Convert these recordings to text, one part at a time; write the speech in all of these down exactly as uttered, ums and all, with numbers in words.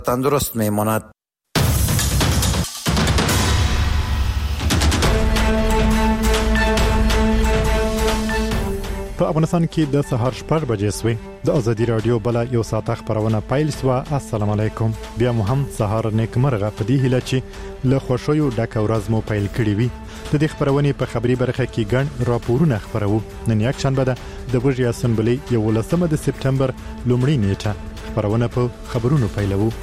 تندرست میماند. په افغانستان کې د سهار شپږ بجې سوې د ازادي رادیو بل یو ساعت خبرونه پیل شو. السلام علیکم. بیا مو هم سهار نیکمرغه په دې هیله چې له خوشیو ډک ورځ مو پیل کړی وي. د دې خبرونه په خبري برخه کې ګڼ راپورونه خبرو. نن یک شنبه ده د وژې اسمبلی یولسمه د سپتمبر لومړۍ نیټه. خبرونه په خبرونو پیلوو.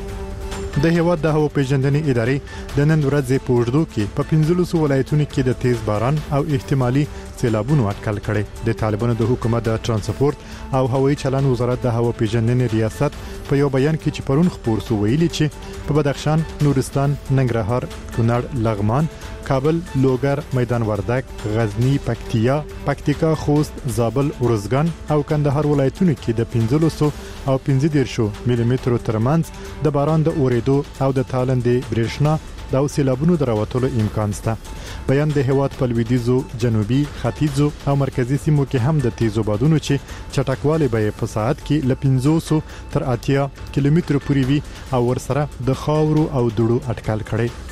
د هیواد د هوا پیژندنې ادارې د نن ورځې په اوږدو کې په پنځلسو ولایتونو کې د تیز باران او احتمالي سیلابونو اټکل کړي. د طالبانو د حکومت د ترانسپورت او هوایي چلن وزارت د هوا پیژندنې ریاست په یو بیان کې چې پرون خبر سو ویلي چې په بدخشان، نورستان، ننګرهار، کونړ، لغمان، کابل، لوګر، میدان وردګ، غزنی، پکتیا، پکتیکا، خوست، زابل، ارزګان او کندهار ولایتونو کې د پنځلسو او پنځه دیرشو ملي مترو ترمنځ د باران د اوریدو او د تالندې برېښنا د سیلابونو دراوتلو امکان شته. بیان د هیواد په لویدیځو، جنوبي، ختیځو او مرکزي سیمو کې هم د تیزو بادونو چې چټکوالی به په ساعت کې ل پنځوس تر اتیا کیلومتر پورې وي او ورسره د خاورو او دوړو اټکل کړي.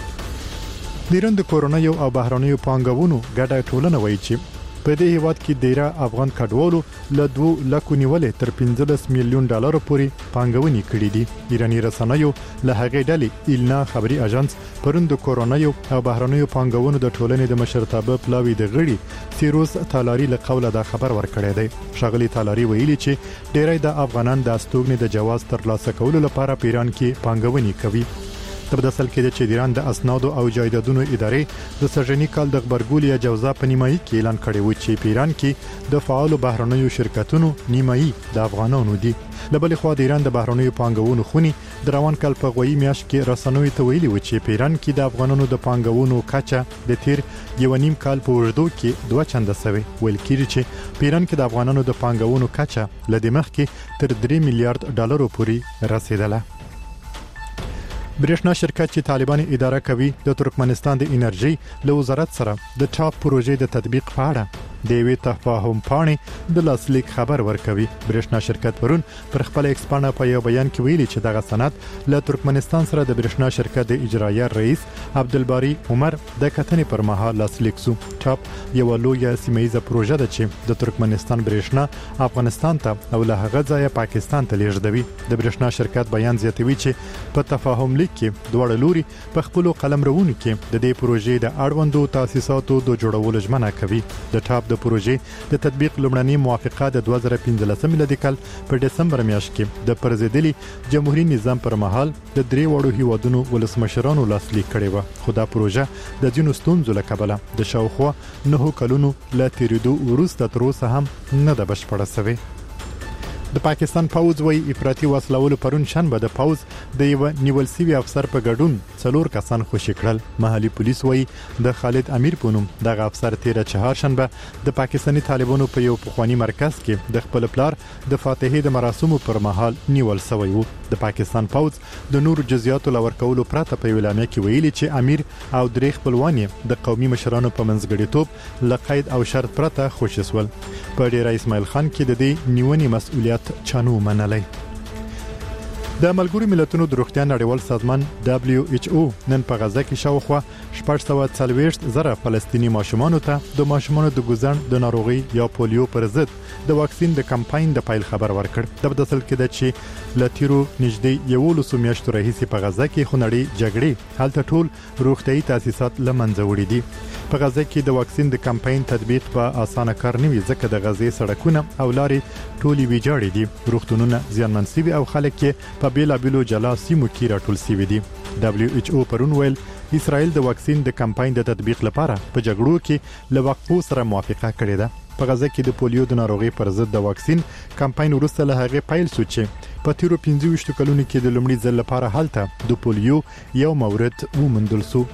د ایران د کورونایو او بهرانیو پانګونو ګډه ټولنه وایي چې په دې هیواد کې ډیره افغان کډوالو له دوه لکو نیولې تر پنځلس میلیون ډالر پورې پانګونې کړې دي. ایرانی رسنیو له هغې ډلې ایلنا خبري اژانس پرون د کورونایو او بهرانیو پانګونو د ټولنې د مشرتابه پلاوی د غړي سیروس تالاری له قوله دا خبر ورکړی دی. شاغلی تالاری ویلي چې ډیری د افغانان د استوګنې د جواز ترلاسه کولو لپاره په ایران کې پانګونې کوي. په داسل کې د ایران د اسناد او جایدادونو ادارې د سرجنی کال د خبرګول یا جوزا په نیمایي کې اعلان کړی و چې په ایران کې د فعال بهرنیو شرکتونو نیمایي د افغانانو دي. د بل خوا د ایران د بهرنیو پانګونو خونی د روان کال په غوي میاشت کې رسنوي ته ویلي و چې په ایران کې د افغانانو د پانګونو کچه د تیر یو نیم کال په وړاندو کې دوه چنده سوي. ویل کېږي چې په ایران کې د افغانانو د پانګونو کچه لدې مخ کې تر درې میلیارډ ډالر پورې رسیدله. برېښنا شرکت چې طالبان اداره کوي د ترکمنستان د انرژي له وزارت سره د ټاپ پروژې د تطبیق په اړه د وی تفاهم پاڼې د لاسلیک خبر ورکوي. برېښنا شرکت پرون پر خپل ایکسپانه په یو بیان کې ویلي چې دغه سند له ترکمنستان سره د برېښنا شرکت د اجرایه رئیس عبدالباری عمر د کتنې پر مهال لاسلیک سو. ټاپ یو لویه سیمایي پروژه ده چې د ترکمنستان برېښنا افغانستان ته او له هغه ځایه پاکستان ته لیږدوي. د برېښنا شرکت بیان زیاتوي چې په تفاهم لیک کې دوه لوري په خپل قلم روونو کې د دې پروژې د اړوندو تاسیساتو د جوړولو ژمنه کوي. د ټاپ د پروژې د تطبیق لومړنۍ موافقه د دوه زره پنځلس میلادي کال په دسمبر میاشت کې د پرزیدلي جمهوریت نظام پر مهال د درې وړو هیوادونو ولسمشرانو لاسلیک کړي و. خو دا پروژه د ځینو ستونزو له کبله د شاوخوا نه کلونو لا تیریدو وروسته تر اوسه هم نه ده بشپړه شوې. د پاکستان پوز وی افراطي وسلوالو پرون شنبه د پوز د یو نیول سوي افسر په ګډون څلور کسان خوشي کړل. محلي پولیس وی د خالد امیر په نوم دغه افسر تیر چهار شنبه د پاکستاني طالبانو په یو پخوانی مرکز کې د خپل پلار د فاتحې د مراسمو پر مهال نیول شوی و. د پاکستان پوز د نور جزئیاتو لور کولو پرته په اعلامیه کې ویلي چې امیر او درې خپلوان د قومي مشرانو په منځګړیتوب لقید او شرط پرته خوشي سول. په ډیر اسماعیل خان کې د دې نیونې مسؤلیت چانو منلای. د ملګرو ملتونو د روغتیا نړیوال سازمان دبليو ایچ او نن په غزه کې شاوخوا شپږ سوه څلوېښت زره فلسطینی ماشومانو ته د ماشومانو د ګوزن د ناروغي یا پولیو پر ضد د واکسین د کمپاین د پایل خبر ورکړ. د بدسل کې د چې لتیرو نږدې یولسو میاشتو راهیسې په غزه کې خونړۍ جګړې هلته ټول روغتیايي تاسیسات لمنځه وړي دي. په غزه کې د واکسین د کمپاین تطبیق په اسانه کار نه وي ځکه د غزې سړکونه او لارې ټولې ویجاړې دي. روغتونونه زیانمن شوي او خلک کې په بیلابیلو جلا سیمو کې راټول شوي دي. دبليو ایچ او پرون ویل اسرائیل د واکسین د کمپاین د تطبیق لپاره په جګړو کې له وقفو سره موافقه کړې ده. په غزه کې د پولیو د ناروغي پر ضد د واکسین کمپاین وروسته له هغه پیل شو چې په تیرو پنځه ویشت کلونو کې د لومړي ځل لپاره هلته د پولیو یو مورد وموندل شو.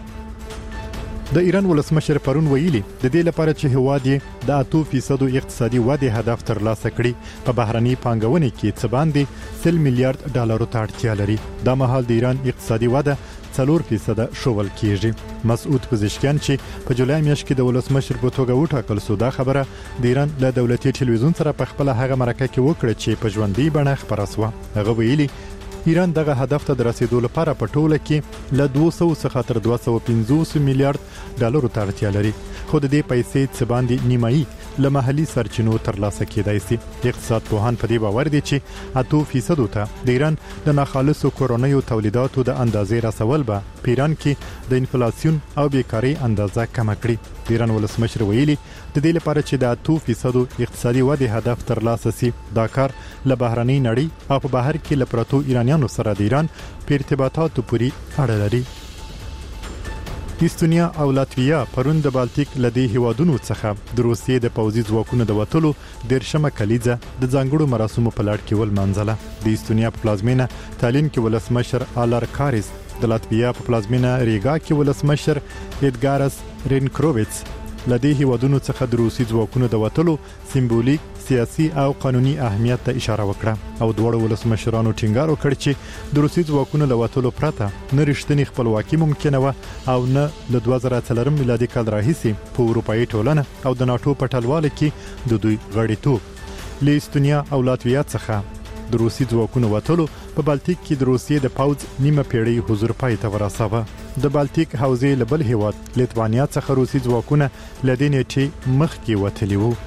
د ایران ولسمشر پرون ویلي د دې لپاره چې هواد یې د اته فیصد اقتصادي وده هدف ترلاسه کړي په بهرني پانګونې کې څه باندې سل میلیارډ ډالر ته اړتیا لري. دا مهال د ایران اقتصادي وده څلور فیصد شوول کیږي. مسعود پزشکیان چې په جولای میاشت کې د ولسمشر په توګه وټاکل شو دا خبره د ایران له دولتي ټلویزیون سره په خپل هغه مرکه کې وکړه چې په ژوندۍ بڼه خبره شوه. هغه ویلي ایران دغه هدف ته د رسیدو لپاره په ټوله کې له دوه سوه څخه تر دوه سوه پنځوس میلیارډ ډالرو ته اړتیا لري، خو د دې پیسې څه باندې نیمایي له محلي سرچینو ترلاسه کېدای شي. اقتصاد پوهان په دې باور دي چې اته فیصد ته د ایران د ناخالصو کورونیو تولیداتو د اندازې رسول به په ایران کې د انفلیسیون او بیکاری اندازه کم کړي. د ایران ولسمشر ویلي د دې لپاره چې د اته فیصد اقتصادي ودې هدف ترلاسه شي، دا کار له بهرنۍ نړۍ او په بهر کې له پرتو ایرانیانو سره د ایران په ارتباطاتو پورې اړه لري. استونیا او لاتویا پرون د بالټیک لدی هیوادونو څخه د روسیې د پوځي ځواکونو د وټلو د شمه کلیزه د ځانګړو مراسمو په لړ کې ول منځله. د استونیا په پلازمینه تالین کې ولسمشر آلار کاریس، د لاتویا په پلازمینه ریګا کې ولسمشر ایدګارس رینکروویټس لدی هیوادونو څخه د روسي ځواکونو د وټلو سمبولیک سیاسي او قانوني اهمیت ته اشاره وکړه او دوه ولسمشرانو ټینګار وکړ چې د روسي ځواکونو له وټلو پرته نه رښتینی خپلواکي ممکنه و او نه له دوه زره څلورم میلادي کال راهیسې په اروپאי ټولنه او د ناتو په ټلواله کې د دوی غړیتوب له استونیا او لاتویا څخه د روسي ځواکونو وټلو په بالټیک کې د روسیې د پوځ نیمه پیړۍ حضور پای ته ورساوه. د بالټیک حوزې له بل هیواد لیتوانیا څخه روسي ځواکونه لدې نیټې مخکې وتلي وو.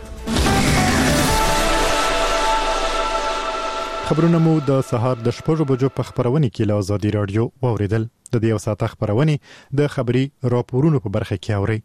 خبرونه مو د سهار د شپږ بجو په خبرونه کې له آزادي رادیو واوریدل. د دې یو ساعت خبرونه د خبري راپورونو په برخه کې اوري.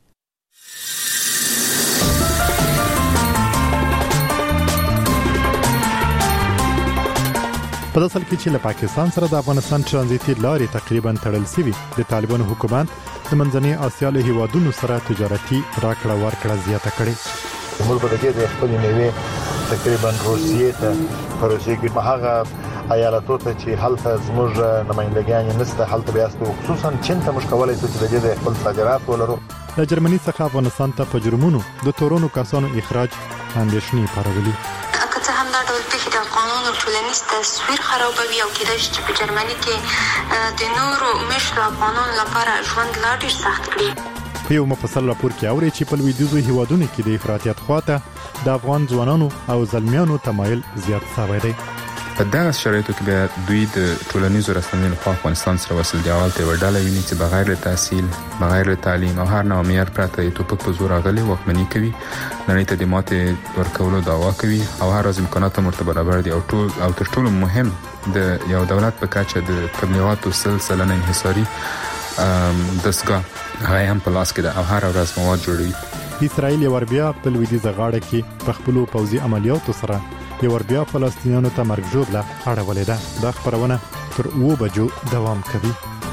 په داسل کې چې له پاکستان سره د افغانستان ترانزیتي لارې تقریبا تړل شوی، د طالبانو حکومت د منځنۍ اسیا له هیوادونو سره تجارتي راکړه ورکړه زیاته کړې. موږ په دې د خپل میوه تقریبا روسیې ته پروژې کې هغه ایالتو ته چې حالت زموږ نمائندګان نسته حالت بیاستو خصوصا چین ته مشکلات چې د دې خپل صادرات ولرو. د جرمني څخه افغانستان ته په جرمونو د تورونو کسانو اخراج اندېښنې پارولي. قانون ټولنیز تصویر خرابوي او کېدای شي چې په جرمني کې د نورو مشر قانون لپاره ژوند لا ډیر سخت کړي. په یو مفصل راپور کې اوري چې په لویدیځو هیوادونو کې د افراطیت خواته د افغان ځوانانو او زلمیانو تمایل زیات شوی دی. په دغه شرایطو کې به دوی د ټولنیزو رسنیو لخوا افغانستان سره وصل دی اول ته وډاله ویني چې بغیر له تحصیل، بغیر له تعلیم او هر نوع معیار پرته یې توپک په زور غلي وکمنی کوي، نړۍ ته د ماته ورکولو دعوا کوي او هر از امکانات مرتبه برابر دي او ټول او تر ټولو مهم د یو دولت په کچه د تبلیغاتو سلسله انحصاري دستګاه هغه هم په لاس کې ده او هر ورځ مواد جوړوي. اسرائیل یو بیا په لویدیځه غاړه کې په خپل پوځي عملیاتو سره یو بیا فلسطینیانو ته مرګ ژوبله اړولې ده. دا خبرونه تر اوه بجو دوام کوي.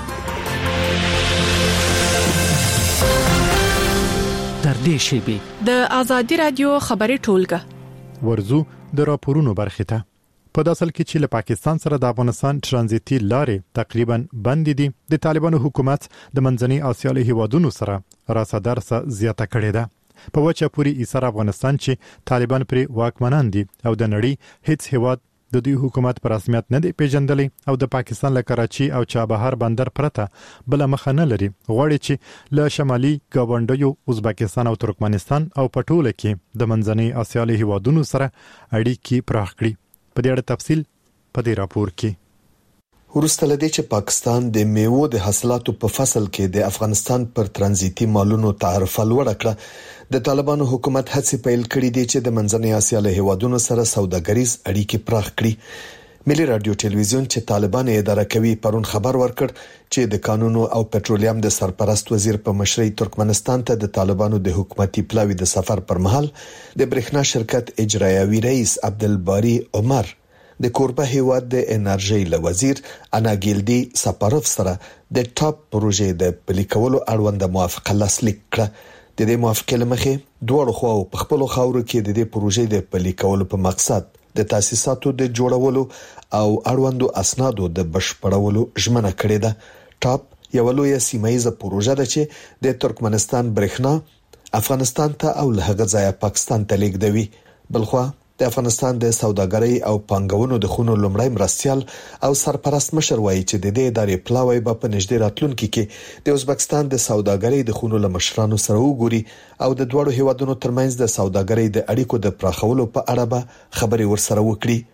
تر دې شیبې د آزادي رادیو خبري ټولګه ورزو د راپورونو برخه ته. په داسل کې چې له پاکستان سره د افغانستان ترانزیتي لارې تقریبا بند دي، د طالبانو حکومت د منځنۍ اسیا له هیوادونو سره راسدارسه زیاته کړې ده. په وچه پوری ایسر افغانستان چې طالبان پر واکمنان دي او د نړۍ هیڅ هیواد د دوی حکومت پر رسمیت نه دی پیژندلی او د پاکستان له کراچي او چابهار بندر پرته بل مخ نه لري. غواړي چې له شمالي ګاونډیو ازبکستان او ترکمنستان او پټوله کې د منځنۍ اسیا له هیوادونو سره اړیکې پراخ کړي. په دې اړه تفصیل په دې راپور کې. ورسته لدی چې پاکستان د میوو د حاصلاتو په فصل کې د افغانستان پر ترانزیتي مالونو تعرفه لوړه کړه، د طالبانو حکومت هڅې پیل کړې دي چې د منځنۍ اسیا له هیوادونو سره سوداګریز اړیکې پراخ کړي. ملي رادیو ټلویزیون چې طالبان اداره کوي پرون خبر ورکړ چې د قانون او پټرولیم د سرپرست وزیر په مشرۍ ترکمنستان ته د طالبانو د حکومتي پلاوی د سفر پر مهال د برېښنا شرکت اجرایوي رئیس عبدالباری عمر د کوربه هیواد د انرژي له وزیر اناګیلدی سپاروف سره د ټاپ پروژې د پلي کولو اړوند موافقه لاسلیک کړه. د دې موافقې لمخې دوه خواو په خپل خاورو کې د دې پروژې د پلي کولو په مقصد د تاسیساتو د جوړولو او اړوندو اسنادو د بشپړولو ژمنه کړې ده. ټاپ یو لوی سیمایي پروژه ده چې د ترکمنستان برېښنا افغانستان ته او له هغه ځایه پاکستان ته لیږدوي. بلخوا د افغانستان د سوداګرۍ او پانګونو د خونو لومړی مرستيال او سرپرست مشر وایي چې د دې ادارې پلاوی به په نږدې راتلونکي کې د ازبکستان د سوداګرۍ د خونو لمشرانو سره وګوري او د دوړو هیوادونو ترمنځ د سوداګرۍ د اړیکو د پراخولو په اړه به خبري ورسره وکړي.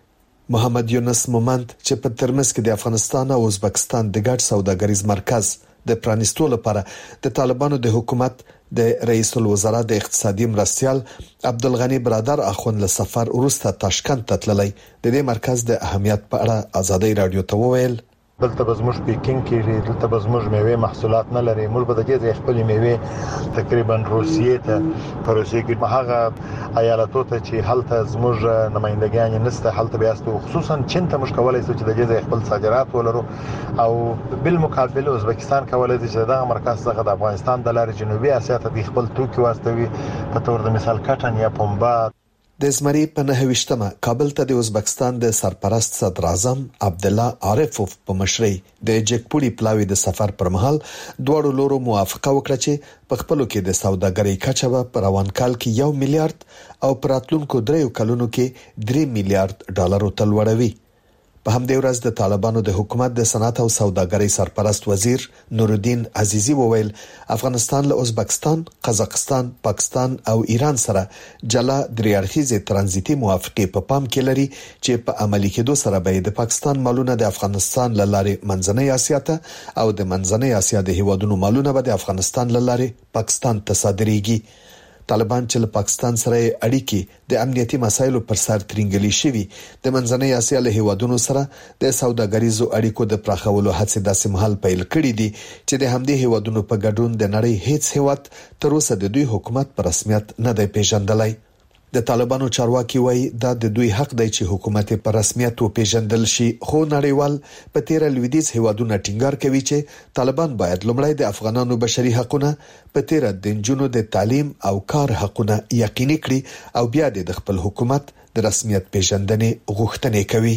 محمد یونس مومند چې په ترمذ کې د افغانستان او ازبکستان د ګډ سوداګریز مرکز د پرانیستو لپاره د طالبانو د حکومت د رئیس الوزرا د اقتصادي مرستيال عبدالغنی برادر اخوند له سفر وروسته تاشکند ته تللی د دې مرکز د اهمیت په اړه آزادۍ رادیو ته وویل دلته بزموش پیکینګ کې دلته بزموش میوه محصولات نه لري موږ به د دې خپل میوه تقریبا روسیې ته پروسې کې هغه ایالتو ته چې هلته زموږ نمائندګان نسته هلته بیا ستو خصوصا چین ته مشکولای چې د دې خپل صادرات ولرو او بالمقابل ازبکستان کولای چې دا مرکز څخه د افغانستان د لارې جنوبي اسیا ته د خپل توکي واستوي په تور د مثال کټن یا پنبه د زمری په نهويشتمه کابل ته د ازبکستان د سرپرست صدر اعظم عبد الله عارفوف په مشرۍ د جګپوړي پلاوی د سفر پر مهال دوړو لورو موافقه وکړه چې په خپلو کې د سوداګرۍ کچه په روان کال کې یو میلیارډ او پراتلونکو دریو کلونو کې درې میلیارډ ډالر تل وړوي په همدې ورځ د طالبانو د حکومت د صنعت او سوداګرۍ سرپرست وزیر نور الدین عزیزی وویل افغانستان له ازبکستان، قزاقستان، پاکستان او ایران سره جلا دریارخیزه ترانزیتي موافقه په پام کې لري چې په عملي کېدو سره به د پاکستان مالونه د افغانستان له لارې منځنۍ اسیا ته او د منځنۍ اسیا د هیوادونو مالونه به د افغانستان له لارې پاکستان ته صادرېږي طالبان چې له پاکستان سره اړیکې د امنیتي مسایلو پر سر ترنګلي شوي د منځنۍ اسیا له هیوادونو سره د سوداګریزو اړیکو د پراخولو هڅې داسې مهال پیل کړې دي چې د همدې هیوادونو په ګډون د نړۍ هیڅ هیواد تر اوسه د دوی حکومت په رسمیت نه دی پیژندلی د طالبانو چارواکي وایي دا د دوی حق دی چې حکومت په رسمیت وپیژندل شي خو نړیوال په تیر لویدیز هیوادونو ټینګار کوي چې طالبان باید لومړی د افغانانو بشري حقوقونه په تیر د جنونو د تعلیم او کار حقوقونه یقیني کړي او بیا د خپل حکومت د رسمیت پیژندنې غوښتنې کوي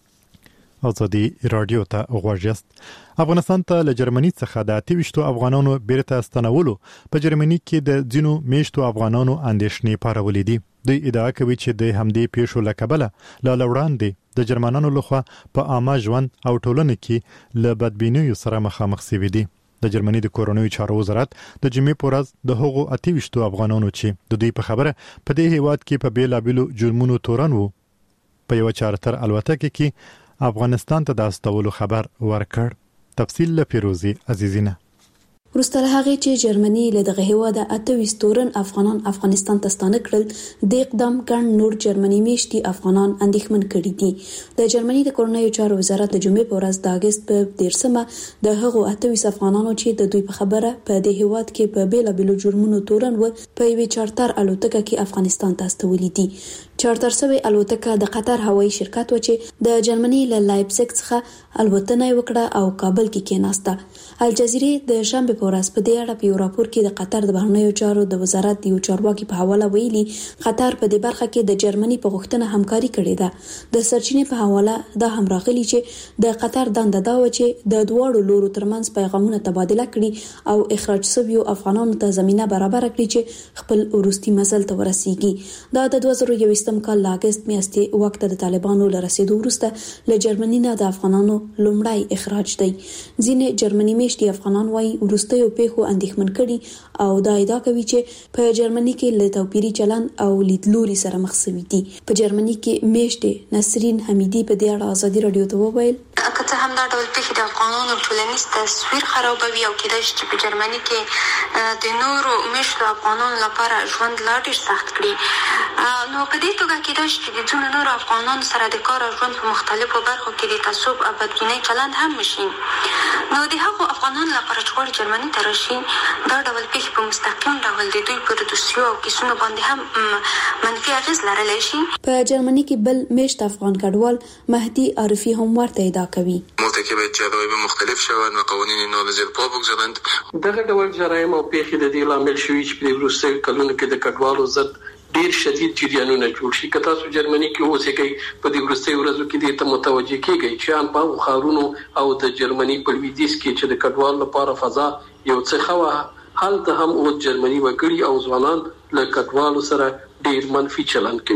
ازادي رادیو ته غوښیست افغانستان ته له جرمني څخه د اتیشتو افغانانو بیرته ستنولو په جرمني کې د ځینو میشتو افغانانو اندېښنې پارولې دي دوی ادعا کوي چې د همدې پیښو لکبله لا لوړاندې د جرمنانو لخوا په عامه ژوند او ټولنه کې له بدبینیو سره مخامخ شوي دي د جرمني د کورونوي چارو وزارت د جمعې په ورځ د هغو اتیشتو افغانانو چې د دوی په خبره په دې هیواد کې په بیلابیلو جرمونو تورن وو په یو چارتر الوتکه کې افغانستان ته د استولو خبر ورکړ تفصیل له پیروزی عزیزینه وروسته له هغې چې جرمني له دغه هیواده اته ویشت تورن افغانان افغانستان ته ستانه کړل د اقدام ګڼ نور جرمني میشتي افغانان اندېښمن کړي دي د جرمني د کورنیو چارو وزارت د جمعې په ورځ د اګست په دیرشمه د هغو اته ویشت افغانانو چې د دوی په خبره په دې هیواد کې په بیلابیلو جرمونو تورن و په یوې چارتر الوتکه کې افغانستان ته استولي دي چارتر سوي الوتکه د قطر هوایي شرکت و چې د جرمني له لایپزیګ څخه الوتنه وکړه او کابل کې کېناسته الجزیره د شنبه په ورځ په دې اړه په یو راپور کې د قطر د بهرنیو چارو د وزارت یو چارواکي په حواله ویلي قطر په دې برخه کې د جرمني په غوښتنه همکاري کړې ده د سرچینې په حواله دا هم راغلي چې د قطر دنده دا و چې د دوړو لورو ترمنځ پیغامونه تبادله کړي او اخراج شویو افغانانو ته زمينه برابر کړي چې خپل ورستي منزل ته ورسیږي دا د دوه زره یو کال لاګست میاشتې وخت د طالبانو لرسېدو وروسته له جرمني نه د افغانانو لومړی اخراج دی ځینې جرمني میشتي افغانان وايي وروستیو پیښو اندېښمن کړي او دا ادعا کوي چې په جرمني کې له توپیري چلند او لیدلوري سره مخ شوي دي په جرمني کې میشتي نسرین حمیدي په دې اړه ازادي رادیو ته وویل که هم دا ډول پیښې د افغانانو ټولنیز تصویر خرابوي او کېدای شي چې په جرمني کې د نورو میشتو افغانانو لپاره ژوند لا ډېر سخت کړي نو په دې توګه کېدای شي چې د ځینو نورو افغانانو سره د کار او ژوند په مختلفو برخو کې د تعصب او بدبینۍ چلند هم وشي نو د هغو افغانانو لپاره چې غواړي جرمني ته راشي دا ډول پیښې په مستقیم ډول د دوی پر دوسیو او کیسونو باندې هم منفي اغېز لرلی شي په جرمني کې بل میشت افغان کډوال مهدي عارفي هم ورته ادعا کوي مرتکب جرایم مختلف شوند و قوانین نابض پا بگذارند دغه ډول جرایم او پیښې د دې لامل شوي چې په وروستیو کلونو کې د کډوالو ضد ډیر شدید جریانونه جوړ شي که تاسو جرمني کې اوسئ په دې وروستیو ورځو کې د ته متوجه کیږئ چې ان په خارونو او د جرمني په لویدیځ کې چې د کډوال لپاره فضا یو څه خو هلته هم او جرمني وګړي او ځوانان له کډوالو سره ډیر منفي چلند کوي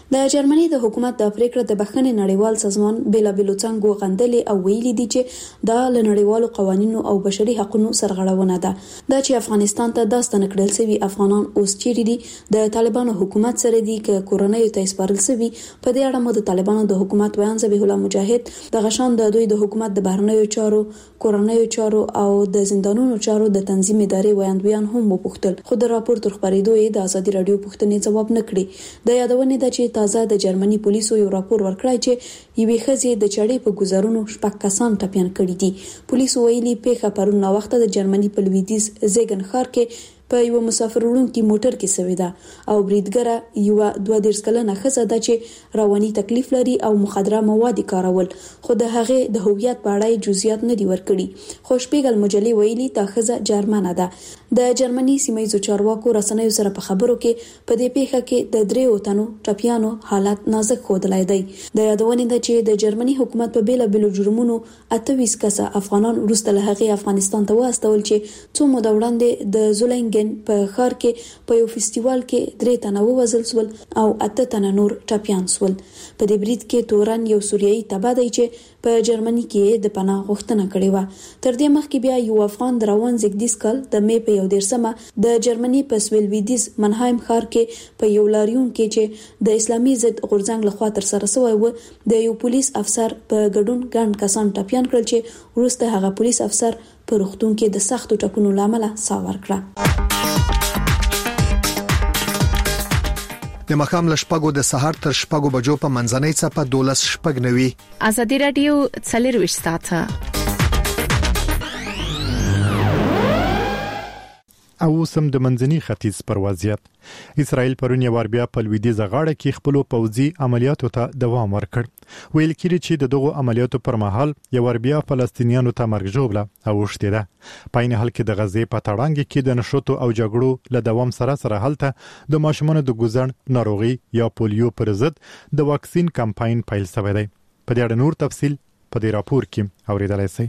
د جرمني د حکومت د پریکړه د بخښنې نړیوال سازمان بیلابېلو څنګهو غندلې او ویلي دي چې دا له نړیوالو قوانینو او بشري حقوقو سرغړونه ده. دا چې افغانستان ته داستان کړل سوي افغانان اوس چیرې دي د طالبانو حکومت سره دي ک کورونیو ته سپارل سوي. په دې اړه مو د طالبانو د حکومت ویان ذبیح الله مجاهد د غشان د دوی د حکومت د بهرنیو چارو کورونیو چارو او د زندانونو چارو د تنظیم ادارې ویاندویان هم وپوښتل، خو د راپور تر خبرېدو یې د ازادي رادیو پوښتنې ځواب نه کړی. د یادونې د چې تازه د جرمني پولیسو یو راپور ورکړی چې یوې ښځې د چړې په گزارونو شپږ کسان ټپيان کړي دي. پولیسو ویلي پیښه پرون نو وخت د جرمني په لویدیز زیګن ښار کې په یو مسافر وړونکي موټر کې سوي ده او بریدګره یو دوه دیرش کلنه ښځه ده چې رواني تکلیف لري او مخدره مواد کارول، خو د هغې د هویت په اړه جزئیات نه دي ورکړي. خو شپږل مجلې ویلي تا ښځه جرمنه ده. د جرمني سیمایي چارواکو رسنیو سره په خبرو کې په دې پیښه کې د دریو تنو ټپيانو حالت نازک ښودلای دی. د یادونې ده چې د جرمني حکومت په بیلابېلو جرمونو اته ویشت کسه افغانان وروسته له هغې افغانستان ته واستول چې څو موده وړاندې د زولنګ په ښار کې په یو فستیوال کې درې تنه ووژل شول او اته تنه نور ټپيان شول. په دې برید کې تورن یو سوریایي تبع دی چې په جرمني کې د پناه غوښتنه کړې و. تر دې مخکې بیا یو افغان د روان زیږدیز کال د مې په یو دیرشمه د جرمني په سویلویدیز منهایم ښار کې په یو لاریون کې چې د اسلامي ضد غورځنګ لخوا تر سره شوی و د یو پولیس افسر په ګډون ګڼ کسان ټپيان کړل چې وروسته هغه پولیس افسر په روغتون کې د سختو ټپونو لامل ساه ورکړه. د مخام لشپګو د سحر تر شپګو بجو په منځنۍ څپه دولس شپګ نوي. ازادي رادیو څلرويشت ساعته او سم د منځني ختیځ پر وضعیت. اسرائیل پرون یوار بیا په لویدیځ غاړه کې خپل پوځي عملیاتو ته دوام ورکړ. ویل کېږي چې د دغو عملیاتو پر مهال یوار بیا فلسطینیانو ته مرګ ژوبله اوښتې ده. په عین حال کې د غزې په تړانګ کې د نشوتو او جګړو له دوام سره سره هلته د ماشومانو د ګوزن ناروغي یا پولیو پر ضد د واکسین کمپاین پیل شوی دی. په دې اړه نور تفصیل په دې راپور کې اوریدلای شئ.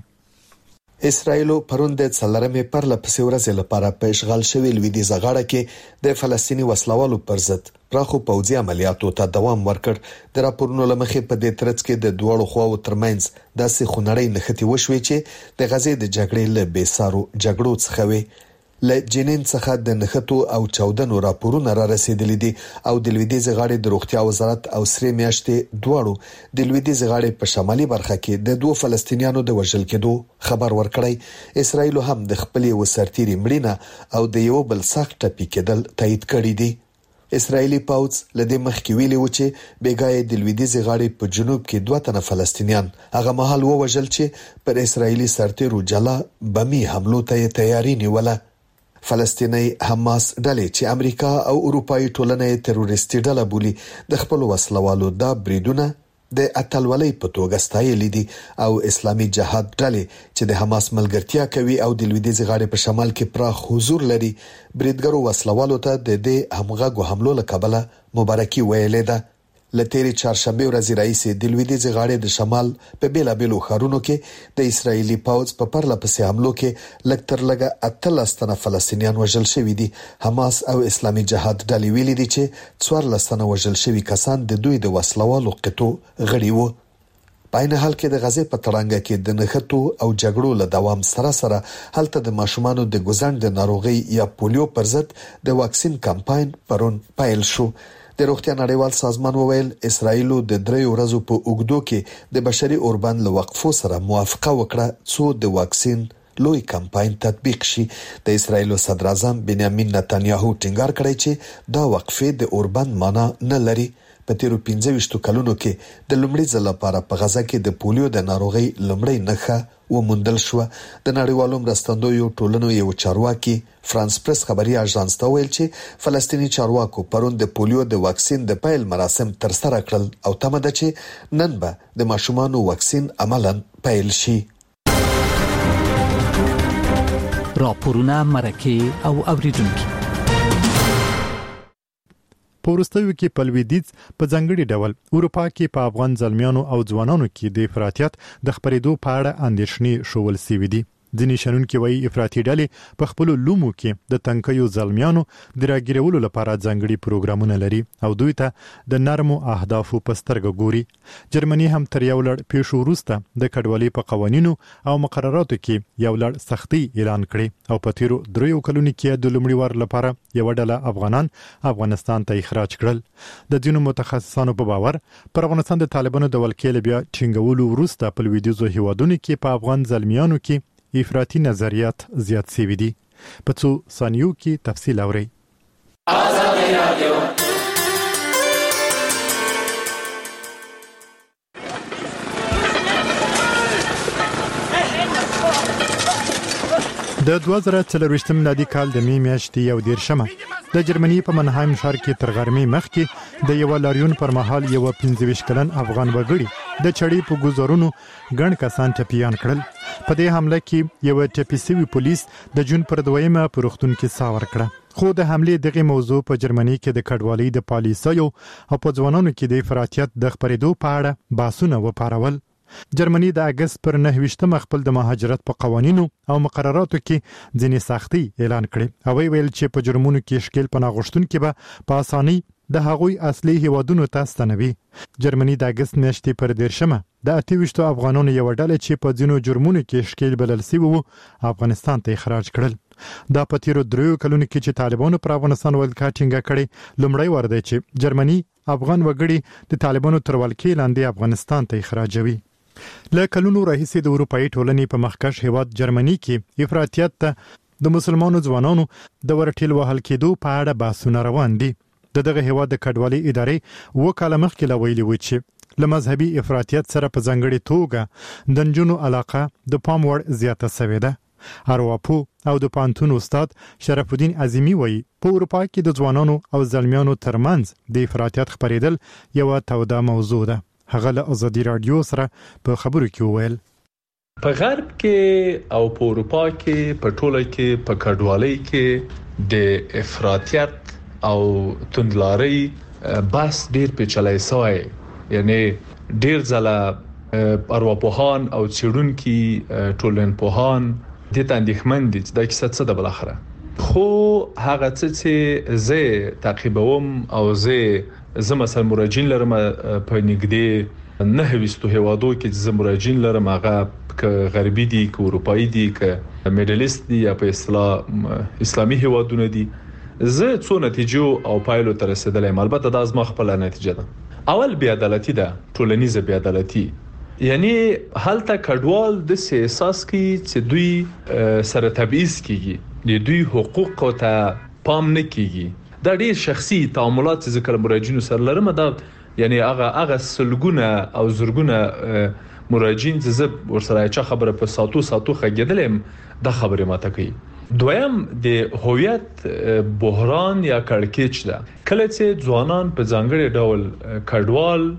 اسرائیل پرون د څلرمې پر لپسې ورځ لپاره په اشغال شوی لویدیځ غاړه کې د فلسطینی وسلوالو پر ضد پراخو پوځي عملیاتو ته دوام ورکړ. د راپورونو لمخې په دې ترڅ کې د دوړو خواو ترمنځ داسې خونړۍ نښتې وشوي چې د غزې د جګړې له بیسارو جګړو څخه وي. له جنین څخه د نښتو او چودنو راپورونه را رسیدلي دي او د لویدیځ غاړې د روغتیا وزارت او سری میاشتې دواړو د لویدیځ غاړې په شمالي برخه کې د دوه فلسطینیانو د وژل کېدو خبر ورکړی. اسرائیل هم د خپل وسرتيري مړینه او د یو بل سخت ټپي کېدل تایید کړی دي. اسرائیلی پوځ لدې مخکې ویلي و چې بیګای د لویدیځ غاړې په جنوب کې دوه تنه فلسطینیان هغه مهال ووژل چې پر اسرائیلی سرتیرو جلا بمي حملو ته تیاری نیوله. فلسطینی حماس ډلې چې امریکا او اروپאי ټولنې تروریستي ډله بولي د خپل وسلوالو دا بریدونه د اتلولۍ په توګه ستایلي دي او اسلامي جهاد ډلې چې د حماس ملګرتیا کوي او د لویدیځ غاړې په شمال کې پراخ حضور لري بریدګرو وسلوالو ته د دې همغږو حملو له کبله مبارکي ویلې ده. لتیری چهارشنبه ورځ رئیس د لویدیځ غاړې د شمال په بیلابېلو ښارونو کې د اسرایلی پوځ په پرله پسې حملو کې لکتر لګه اتلس تنه فلسطینیان وژل شوي دي. حماس او اسلامي جهاد ډلې ویلي دي چې څوارلس تنه وژل شوي کسان د دوی د وسلوالو قطو غړي وو. په عین حال کې د غزې په تړانګ کې د نښتو او جګړو له دوام سره سره هلته د ماشومانو د ګوزن د ناروغي یا پولیو پر ضد د واکسین کمپاین پرون پیل شو. د روغتیا نړیوال سازمان وویل اسرائیل د درې ورځو په اوږدو کې د بشري اوربند له وقفو سره موافقه وکړه څو د واکسین لوی کمپاین تطبیق شي. د اسرائیل صدر اعظم بنیامین نتانیاهو ټینګار کړی چې دا وقفه د اوربند معنی نه لري. په تیرو پنځه ویشت کلونو کې د لومړي ځل لپاره په غزه کې د پولیو د ناروغي لومړی نښه وموندل شو. د نړیوالو مرستندویو ټولنو یو چارواکي فرانس پریس خبري اژانس ته ویل چې فلسطینی چارواکو پرون د پولیو د واکسین د پیل مراسم تر سره کړل او تمه ده چې نن به د ماشومانو واکسین عملاً پیل شي. راپورونه مرکه او اوریدونکو پورستوي کې په لویدیځ په ځنګړي ډول اروپا کې په افغان ځلمیانو او ځوانانو کې د افراطیت د خبرېدو په اړه اندېښنې شول سوي دي. ځینې شنونکي وایي افراطي ډلې په خپل لومو کې د تنکیو ځلمیانو د راګیرولو لپاره ځانګړي پروګرامونه لري او دوی ته د نرمو اهدافو په سترګه ګوري. جرمني هم تر یو لړ پیښو وروسته د کډوالۍ په قوانینو او مقرراتو کې یو لړ سختي اعلان کړي او په تیرو دریو کلونو کې د لومړي وار لپاره یو ډله افغانان افغانستان ته اخراج کړل. د ځینو متخصصانو په باور پر افغانستان د طالبانو د ولکې بیا ټینګولو وروسته په لویدیځو هیوادونو کې په افغان ځلمیانو کې افراطي نظریات زیات شوي دي. په څو ثانیو کې تفصیل اورئ. د دوه زره څلرویشتم میلادي کال د می میاشتې یو دیرشمه د جرمني په منهایم ښار کې تر غرمې مخکې د یو لاریون پر مهال یو پنځه ویشت کلن افغان وګړي د چړې په گزارونو ګڼ کسان ټپیان کړل. په دې حمله کې یو ټپي شوی پولیس د جون پر دویمه په روغتون کې ساه ورکړه. خو د حملې دغه موضوع په جرمني کې د کډوالۍ د پالیسیو او په ځوانانو کې د افراطیت د خپرېدو په اړه بحثونه وپارول. جرمني د اگست پر نه ویشتم خپل د مهاجرت په قوانینو او مقرراتو کې ځینې سختي اعلان کړي او ویل چې په جرمونو کې شکل پناه غوښتونکي به په اسانۍ د هغوی اصلي هیوادونو ته ستنوي. جرمني د اگست میاشتې پر دیرشمه د اته ویشتو افغانانو یو ډله چې په ځینو جرمونو کې شکل بلل شوی وو افغانستان ته اخراج کړل. دا په تیرو دریو کلونو کې چې طالبانو پر افغانستان ولکه ټینګه کړي لومړی وار دی چې جرمني افغان وګړي د طالبانو تر ولکې لاندې افغانستان ته اخراجوي. له کلونو راهیسې د اروپאי ټولنې په مخکښ هیواد جرمني کې افراطیت ته د مسلمانانو ځوانانو د ورټیل وهل کېدو په اړه بحثونه روان دي. د دغه هیواد د کډوالۍ ادارې و کال مخکې لا ویلي و چې له مذهبي افراطیت سره په ځانګړې توګه د نجونو علاقه د پام وړ زیاته شوې ده. ارواپو او د پانتون استاد شرف الدین عظیمی وایي په اروپا کې د ځوانانو او زلمیانو ترمنځ د افراطیت خپرېدل یو توده موضوع ده. هغه له ازادي رادیو سره په خبرو کې وویل په غرب کې او په اروپا کې په ټوله کې په کډوالۍ کې د افراطیت او توندلارۍ بحث ډیر پیچلی شوی. یعنی ډیر ځله ارواپوهان او څېړونکي ټولنپوهان د دې اندېښمن دي چې دا کیسه څه ده بلاخره. خو هغه څه چې زه تعقیبوم او زه زه مثلا مراجعین لرم په نږدې نه ویستو هیوادو کې چې مراجعین لرم هغه ک غربي دي ک اروپאי دي ک میډلیست دي یا په اصطلاح اسلامي هیوادونه دي. زه څو نتیجو او پایلو تر رسیدلم. البته دا زما خپل نتیجه ده. اول بیا عدالتي ده، ټولنیزه بیا عدالتي. یعنی هلته کډوال د احساس کی چې دوی سره تبعیض کیږي، د دوی حقوق ته پام نه کیږي. دا ډیر شخصي تعاملات چې ذکر مراجعینو سره لرم. دا یعنی هغه هغه سلګونه او زرګونه مراجعین چې زه ورسره چا خبره په ساتو ساتو خګیدلم دا خبره ماته کوي. دویم د هویت بحران یا کړکېچ ده. کله چې ځوانان په ځانګړي ډول کډوال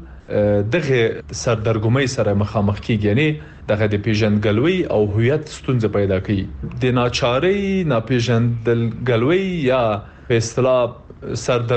دغه سردرګمۍ سره مخامخ کیږي، یعنی دغه د پیژندګلوي او هویت ستونزې پیدا کوي. د ناچارۍ، ناپیژندګلوي یا په اصطلاح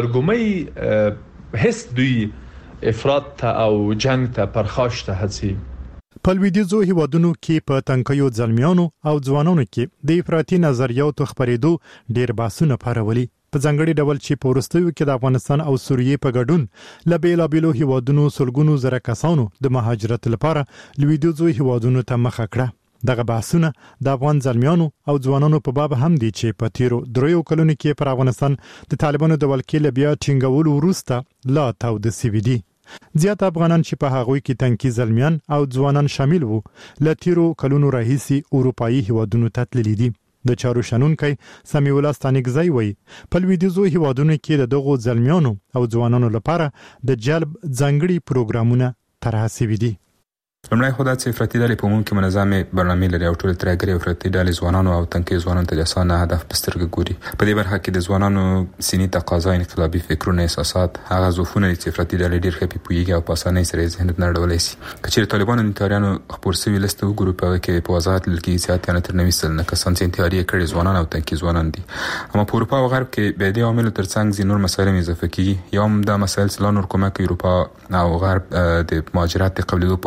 سردرګمۍ هیڅ دوی افراط ته او جنگ ته پرخاشته هڅي. په لویدیځو هیوادونو کې په تنکیو ځلمیانو او ځوانانو کې د افراطي نظریاتو خپرېدو ډیر بحثونه پارولي. په ځانګړي ډول چې په وروستیو کې د افغانستان او سوریې په ګډون له بیلابیلو هیوادونو سلګونو زره کسانو د مهاجرت لپاره لویدیځو هیوادونو ته مخه کړه. دغه بحثونه د افغان ځلمیانو او ځوانانو په باب هم دي چې په تیرو دریو کلونو کې پر افغانستان د طالبانو د ولکې بیا ټینګولو وروسته لا تاوده شوي دي. زیات افغانان چې په هغوی کې تنکي ځلمیان او ځوانان شامل وو له تیرو کلونو راهیسې اروپאי هیوادونو ته تللي دي. د چارو شنونکی سمیع الله ستانکزی وایي په لویدیځو هیوادونو کې د دغو ځلمیانو او ځوانانو لپاره د جلب ځانګړي پروګرامونه طرح شوي دي. لومړی خو دا چې افراطي ډلې په عموم کې منظمې برنامې لري او ټول ترګري افراطي ډلې ځوانانو او تنکي ځوانانو ته اسانه هدف په سترګه ګوري. په دې برخه کې د ځوانانو سینې تقاضا، انقلابي فکرونه، احساسات، هغه ظروفونه چې افراطي ډلې ډېر ښه پوهیږي او په اسانۍ سره یې ذهن ته نړولی شي. که چېرې طالبانو د انتحاریانو خپور شوي لیست وګورو په هغه کې په وضاحت لیدل کېږي چې اتیا نه تر نوي سلنه کسان چې انتحاري یې کړي ځوانان او تنکي ځوانان دي. اما په اروپا او غرب کې بیا دې عواملو تر څنګ ځینې نور مسایل هم اضافه کېږي. یو هم دا مسایل چې لا نور کومک اروپا او غرب د مهاجرت د قبلېدو پالیسي ده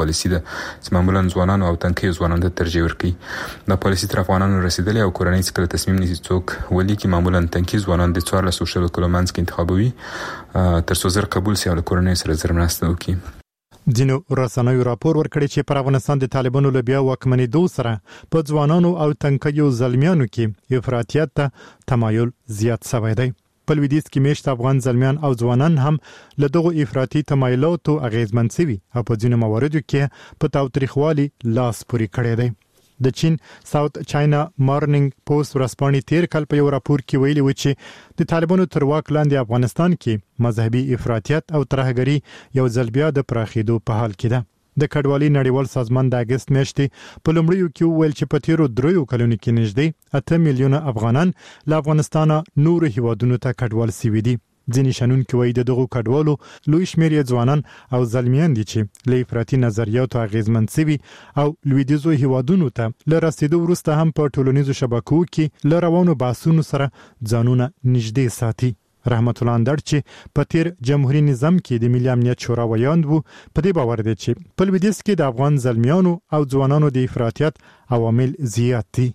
چې معمولا ځوانان او تنکي ځوانان ته ترجیح ورکړي. د پالیسي تر افغانانو رسیدلې او کورنۍ څخه تصمیم نیسي څوک ولي کې معمولا تنکي ځوانان د څوار له سوشل کلومانس کې انتخابوي تر څو زر قبول سي او کورنۍ سره زر مرسته وکړي. ځینو رسنیو راپور ورکړی چې پر افغانستان د طالبانو له بیا واکمنېدو سره په ځوانانو او تنکیو زلمیانو کې افراطیت ته تمایل زیات شوی دی. په لویدیځ کې میشت افغان زلمیان او ځوانان هم له دغو افراطي تمایلاتو اغیزمن شوي او په ځینو مواردو کې په تاوتریخوالي لاس پورې کړی دی. د چین ساوث چاینا مارننګ پوسټ ورسپانې تیر کال په یو راپور کې ویلي و چې د طالبانو تر واک لاندې افغانستان کې مذهبي افراطیت او ترهګري یو ځل بیا د پراخېدو په حال کې ده. د کډوالۍ نړیوال سازمان د اگست میاشتې په لومړیو کې ویل چې په تیرو دریو کلونو کې نږدې اته میلیونه افغانان له افغانستان نور هیوادونو ته کډوال شوي دي. ځینې شنونکي وایي د دغو کډوالو لوی شمېر یې ځوانان او زلمیان دي چې له افراطي نظریاتو اغیزمن شوي او لویدیځو هیوادونو ته له رسیدو وروسته هم په ټولنیزو شبکو کې له روانو بحثونو سره ځانونه نږدې ساتي. رحمت الله اندړ چې په تیر جمهوریت نظام کې د ملي امنیت شورا ویاند وو په دې باور دی چې په لویدیځ کې د افغان زلمیانو او ځوانانو د افراطیت عوامل زیات دي.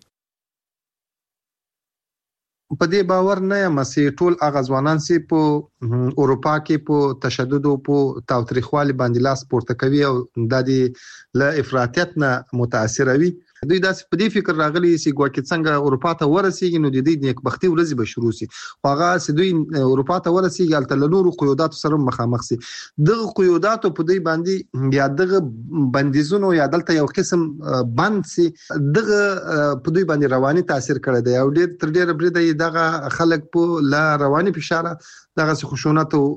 په دې باور نه یم چې ټول هغه ځوانان چې په اروپا کې په تشدد او په تاوتریخوالي باندې لاس پورته کوي او د دې له افراطیت نه متاثر وي. دوی داسې په دې فکر راغلي چې ګواکې څنګه اروپا ته ورسیږي نو د دې نیکبختي ورځې به شروع شي. هغه چې دوی اروپا ته ورسیږي هلته له نورو قیوداتو سره مخامخ شي. دغه قیوداتو په دوی باندې یا دغه بندیزونو یا دلته یو قسم بند شي دغه په دوی باندې رواني تاثیر کړی دی او ډېر تر ډېره بریده دغه خلک په لا رواني فشار دغه خشونت او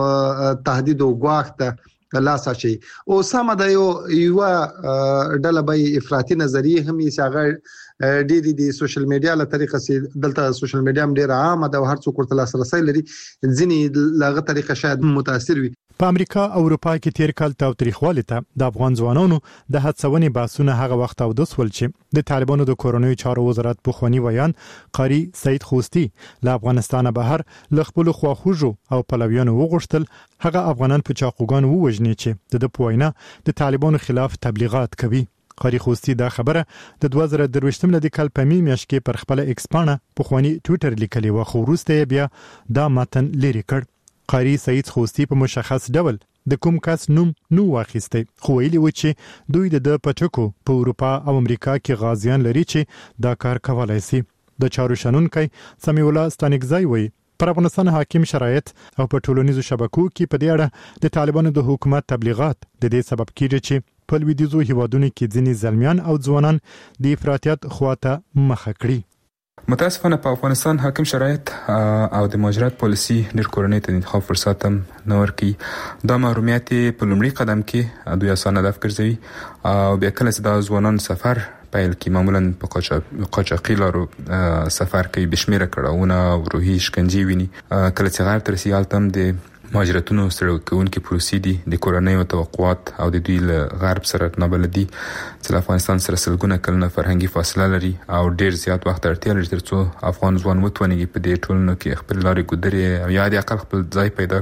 تهدید او ګواښ ته لاسا شي. او سم د یو یو ډله به افراطي نظریه هم یې څنګه ډېری د سوشل میډیا له طریقې سي دلته سوشل میډیا هم ډېر عام ده او هر څوک ورته لاسرسي لري. ځینې لغه طریقه شاید متاثر وي. په امریکا او اروپا کې تیر کال تاوتریخوالي ته د افغان ځوانانو د هڅونې باسونه هغه وخت او د سول چې د طالبانو د کورونوي چارو وزارت پخوانی ویان قاری سید خوستی له افغانستان بهر ل خپل خواخوږو او پلویانو وغوښتل هغه افغانان په چاقوګان ووجني چې د پوینه د طالبانو خلاف تبلیغات کوي. قاری خوستی دا خبره د دوه زره درویشتم لدی کال په می میاشت کې پر خپل ایکسپانه پخوانی ټوئیټر لیکلی و خو وروسته بیا دا متن لری کړ. قاری سید خوستی په مشخص ډول د کوم کس نوم نو واخیسته خو ویلي و چې دوی د پټکو په اروپا او امریکا کې غازیان لري چې دا کار کولای شي. د چارو شنونکي سمیع الله ستانګزای وایي پر افغانستان حاکم شرایط او په ټولنیزو شبکو کې په دې اړه د طالبانو د حکومت تبلیغات د دې سبب کیږي چې په لویدیځو هیوادونو کې ځینې زلمیان او ځوانان د افراطیت خواته مخه کړي. متاسفانه په افغانستان حاکم شرایط او د مهاجرت پالیسي ډېر کورنۍ ته د انتخاب فرصت هم نه ورکوي. دا محرومیت په لومړي قدم کې دوی اسانه هدف ګرځوي او بیا کله چې دا ځوانان سفر پیل کی معمولا په قاچاقي لارو سفر کوي بشمیره کړهونه او روحي شکنجې ویني. کله چې غیر ترسي حالتم د مهاجرتونو سره کوونکي پروسې دي د کورنۍ او توقعات او د دوی له غرب سره نابلدي چې افغانستان سره سلګونه کلونه فرهنګي فاصله لري او ډیر زیات وخت اړتیا لري ترڅو افغان ځوان وتونیږي په دې ټولنو کې خپل لارې ګذري او یا د عقل خپل ځای پیدا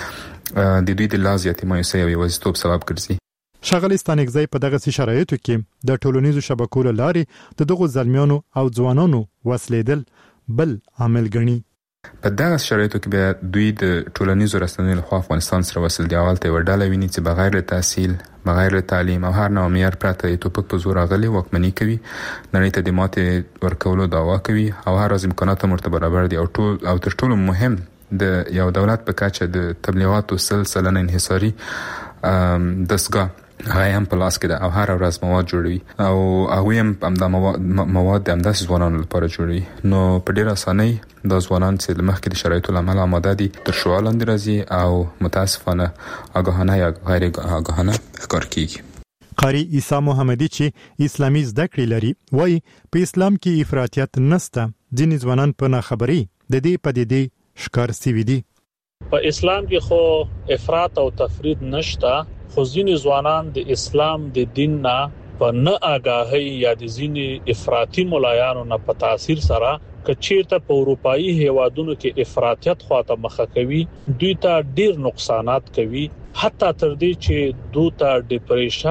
کړي د دوی د لازمي مایوسۍ او یوازیتوب سبب ګرځي. ښاغلی ستانګزی په دغه شرایطو کې د ټولنیزو شبکو له لارې د دغو زلمیانو او ځوانانو وسلیدل بل عامل ګڼي. په دغه شرایطو کې به دوی د ټولنیزو رسنیو لخوا افغانستان سره وصل دی اول ته وډاله ویني چې بغیر له تحصیل بغیر له تعلیم او هر نوع معیار پرته د توپک په زور غلي وکمنی کوي نړۍ ته د ماته ورکولو دعوا کوي او هر از امکانات مرتبه برابر دي او ټول او تر ټولو مهم د یو دولت په کچه د تبلیغاتو سلسله انحصاري دستګاه هغه هم په لاس کې ده او هر ورځ مواد جوړوي او هغه هم د مواد مواد د همداسې ځوانانو لپاره جوړوي. نو په ډېر اسانۍ د ځوانان چې مخکې د شرایطو له امله آماده دي تر شعار لاندې راځي او متاسفانه آگاهانه یا غیر آگاهانه ښکار کیږي. قاری عیسی محمدی چې اسلامي زده کړې لري وایي په اسلام کې افراطیت نشته. ځینې ځوانان په ناخبري د دې پدیدې ښکار شوي دي. په اسلام کې خو افراط او تفرید نشته خو ځینې ځوانان د اسلام د دین نه په نه آگاهی یا د ځینې افراطي ملایانو نه په تاثیر سره کچیرته په اروپאי هیوادونو کې افراطیت خواته مخه کوي دوی ته ډیر نقصانات کوي حتی تر دې چې دوی ته ډیپریشن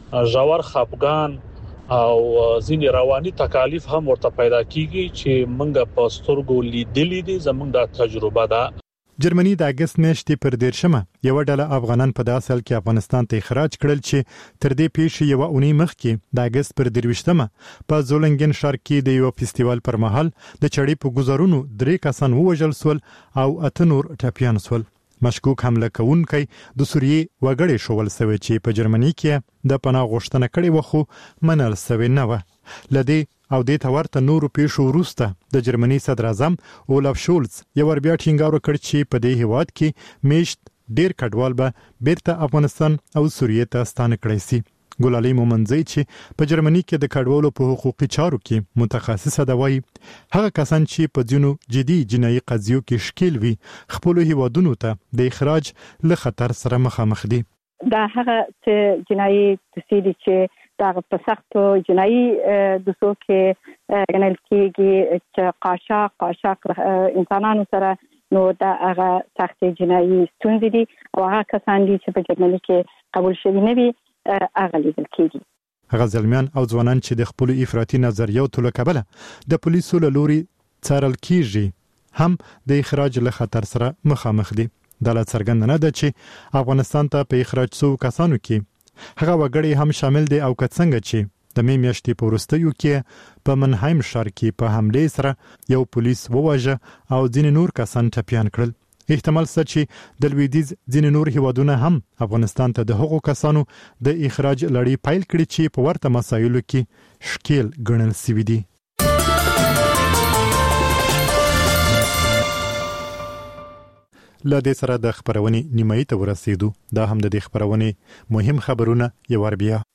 ژور خپګان او ځینې رواني تکالیف هم ورته پیدا کیږي چې موږ په سترګو لیدلې دي زموږ د تجربه ده. جرمني د اگست میاشتې پر دیرشمه یو ډله افغانان په داسل کې افغانستان ته اخراج کړل چې تر دې پیښې یو اونۍ مخکې د اگست پر درويشتمه په زولنګن ښار کې د یو فستیوال پر مهال د چړې په گزارونو درې کسان ووژل سول او اته نور ټپيان سول. مشکوک حمله کوونکی د سوریې وګړي شول سوي چې په جرمني کې د پناه غوښتنه کړې و خو منل سوي نه و. لدی او د تورته نورو پیښو وروسته د جرمني صدر اعظم اولف شولز یو ور بیا ټینګار وکړ چې په دې هیواد کې میشت ډیر کډوال به بیرته افغانستان او سوریې ته ستانه کړی شي. ګلالي مومنزي چې په جرمني کې د کډوالو په حقوقي چارو کې متخصصه ده وایي هغه کسان چې په ځینو جدي جنایي قضیو کې شکیل وي خپل هیوادونو ته د اخراج له خطر سره مخامخ دي. دا هغه چې جنایي تسهیل چې دا په سختو جنایي د څوک غنل کېږي چې قاچاق قاچاق انسانانو سره نو دا هغه سخت جنایي ستونزې دي او هغه کسان دي چې په جرمني کې قبول شوي نه وي هغه لیدل کېږي. هغه ځلمیان او ځوانان چې د خپل افراطي نظریو تل کبله د پولیسو له لوري څارل کیږي هم د اخراج له خطر سره مخامخ دي. دا لا څرګند نه ده چې افغانستان ته په اخراج شو کسانو کې هغه وګړي هم شامل دي او کڅنګ چې د می میاشتې په وروستیو کې په منهایم ښار کې په حمله سره یو پولیس وواژه او ځینې نور کسان ټپيان کړل. احتمال شته چې د لویدیز ځینې نور هیوادونه هم افغانستان ته د هغو کسانو د اخراج لړۍ پیل کړي چې په ورته مسایلو کې شکیل ګڼل شوي دي. له دې سره د خبرونې نیمایي ته ورسېدو. دا هم د دې خبرونې مهم خبرونه یو ور بیا.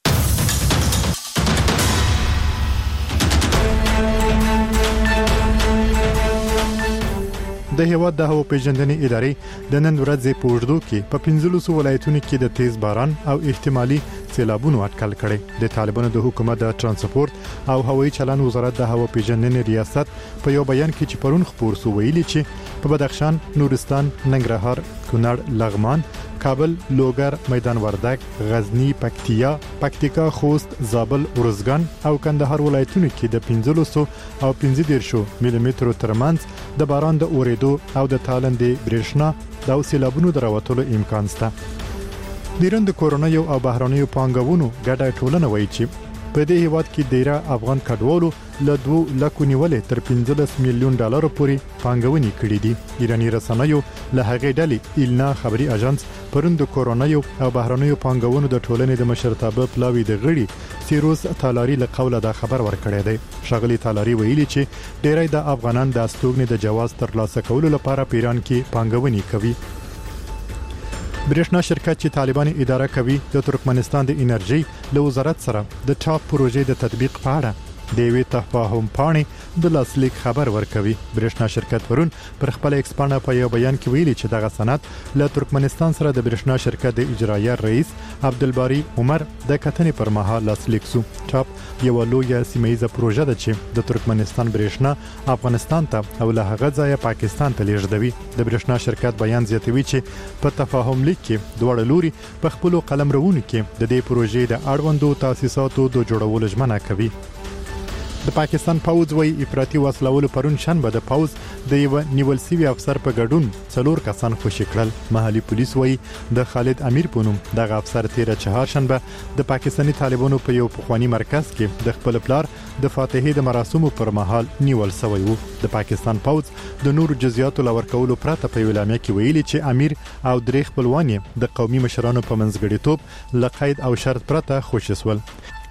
د هیواد د هوا پیژندنې ادارې د نن ورځې په وړاندو کې په پنځلسو ولایتونو کې د تیز باران او احتمالي سیلابونو اټکل کړي. د طالبانو د حکومت د ترانسپورت او هوایي چلند وزارت د هوا پیژندنې ریاست په یو بیان کې چې پرون خبر سو ویلي چې په بدخشان، نورستان، ننګرهار، کونړ، لغمان، کابل، لوګر، میدان وردګ، غزنی، پکتیا، پکتیکا، خوست، زابل، ارزګان او کندهار ولایتونو کې د پنځلسو او پنځه دیرشو ملي مترو ترمنځ د باران د اوریدو او د تالندې برېښنا د سیلابونو درواتلو امکان شته. د ایران د کورونا یو او بهرانیو پانګونو ګډه ټولنه وایي چې په دې هیواد کې ډیره افغان کډوالو له دوه لکو نیولې تر پنځلس میلیون ډالر پورې پانګونې کړې دي. ایرانی رسنیو له هغې ډلې ایلنا خبري اژانس پرون د کورونا یو او بهرانیو پانګونو د ټولنې د مشرتابه پلاوی د غړي سیروز تالاری له قوله دا خبر ورکړی دی. شاغلی تالاری ویلي چې ډیری د افغانان د استوګنې د جواز ترلاسه کولو لپاره په ایران کې پانګونې کوي. برېښنا شرکت چې طالبان اداره کوي د ترکمنستان د انرژي له وزارت سره د ټاپ پروژې د تطبیق په اړه د وی تفاهم پاڼې د لاسلیک خبر ورکوي. برېښنا شرکت ورون پر خپل ایکسپانه په یو بیان کې ویلي چې دغه سند له ترکمنستان سره د برېښنا شرکت د اجرایه رئیس عبدالباری عمر د کتنې پر مهال لاسلیک شو. ټاپ یو لویه سیمایي پروژه ده چې د ترکمنستان برېښنا افغانستان ته او له هغه ځایه پاکستان ته لیږدوي. د برېښنا شرکت بیان زیاتوي چې په تفاهم لیک کې دواړه لوري په خپل قلمرونو کې د دې پروژې د اړوندو تاسیساتو د جوړولو ژمنه کوي. د پاکستان پوځ وی افراطي وسلوالو پرون شنبه د پوځ د یو نیول سیوی افسر په ګډون څلور کسان خوشی کړل. محلي پولیس وی د خالد امیر په نوم دغه افسر تیر چهارشنبه د پاکستاني طالبانو په یو پخوانی مرکز کې د خپل پلار د فاتحې د مراسمو پر مهال نیول شوی وو. د پاکستان پوځ د نور جزئیاتو لور کولو پرته په ویلامه کې ویلي چې امیر او درې خپلوان د قومي مشرانو په منځګړیتوب لقید او شرط پرته خوشی سول.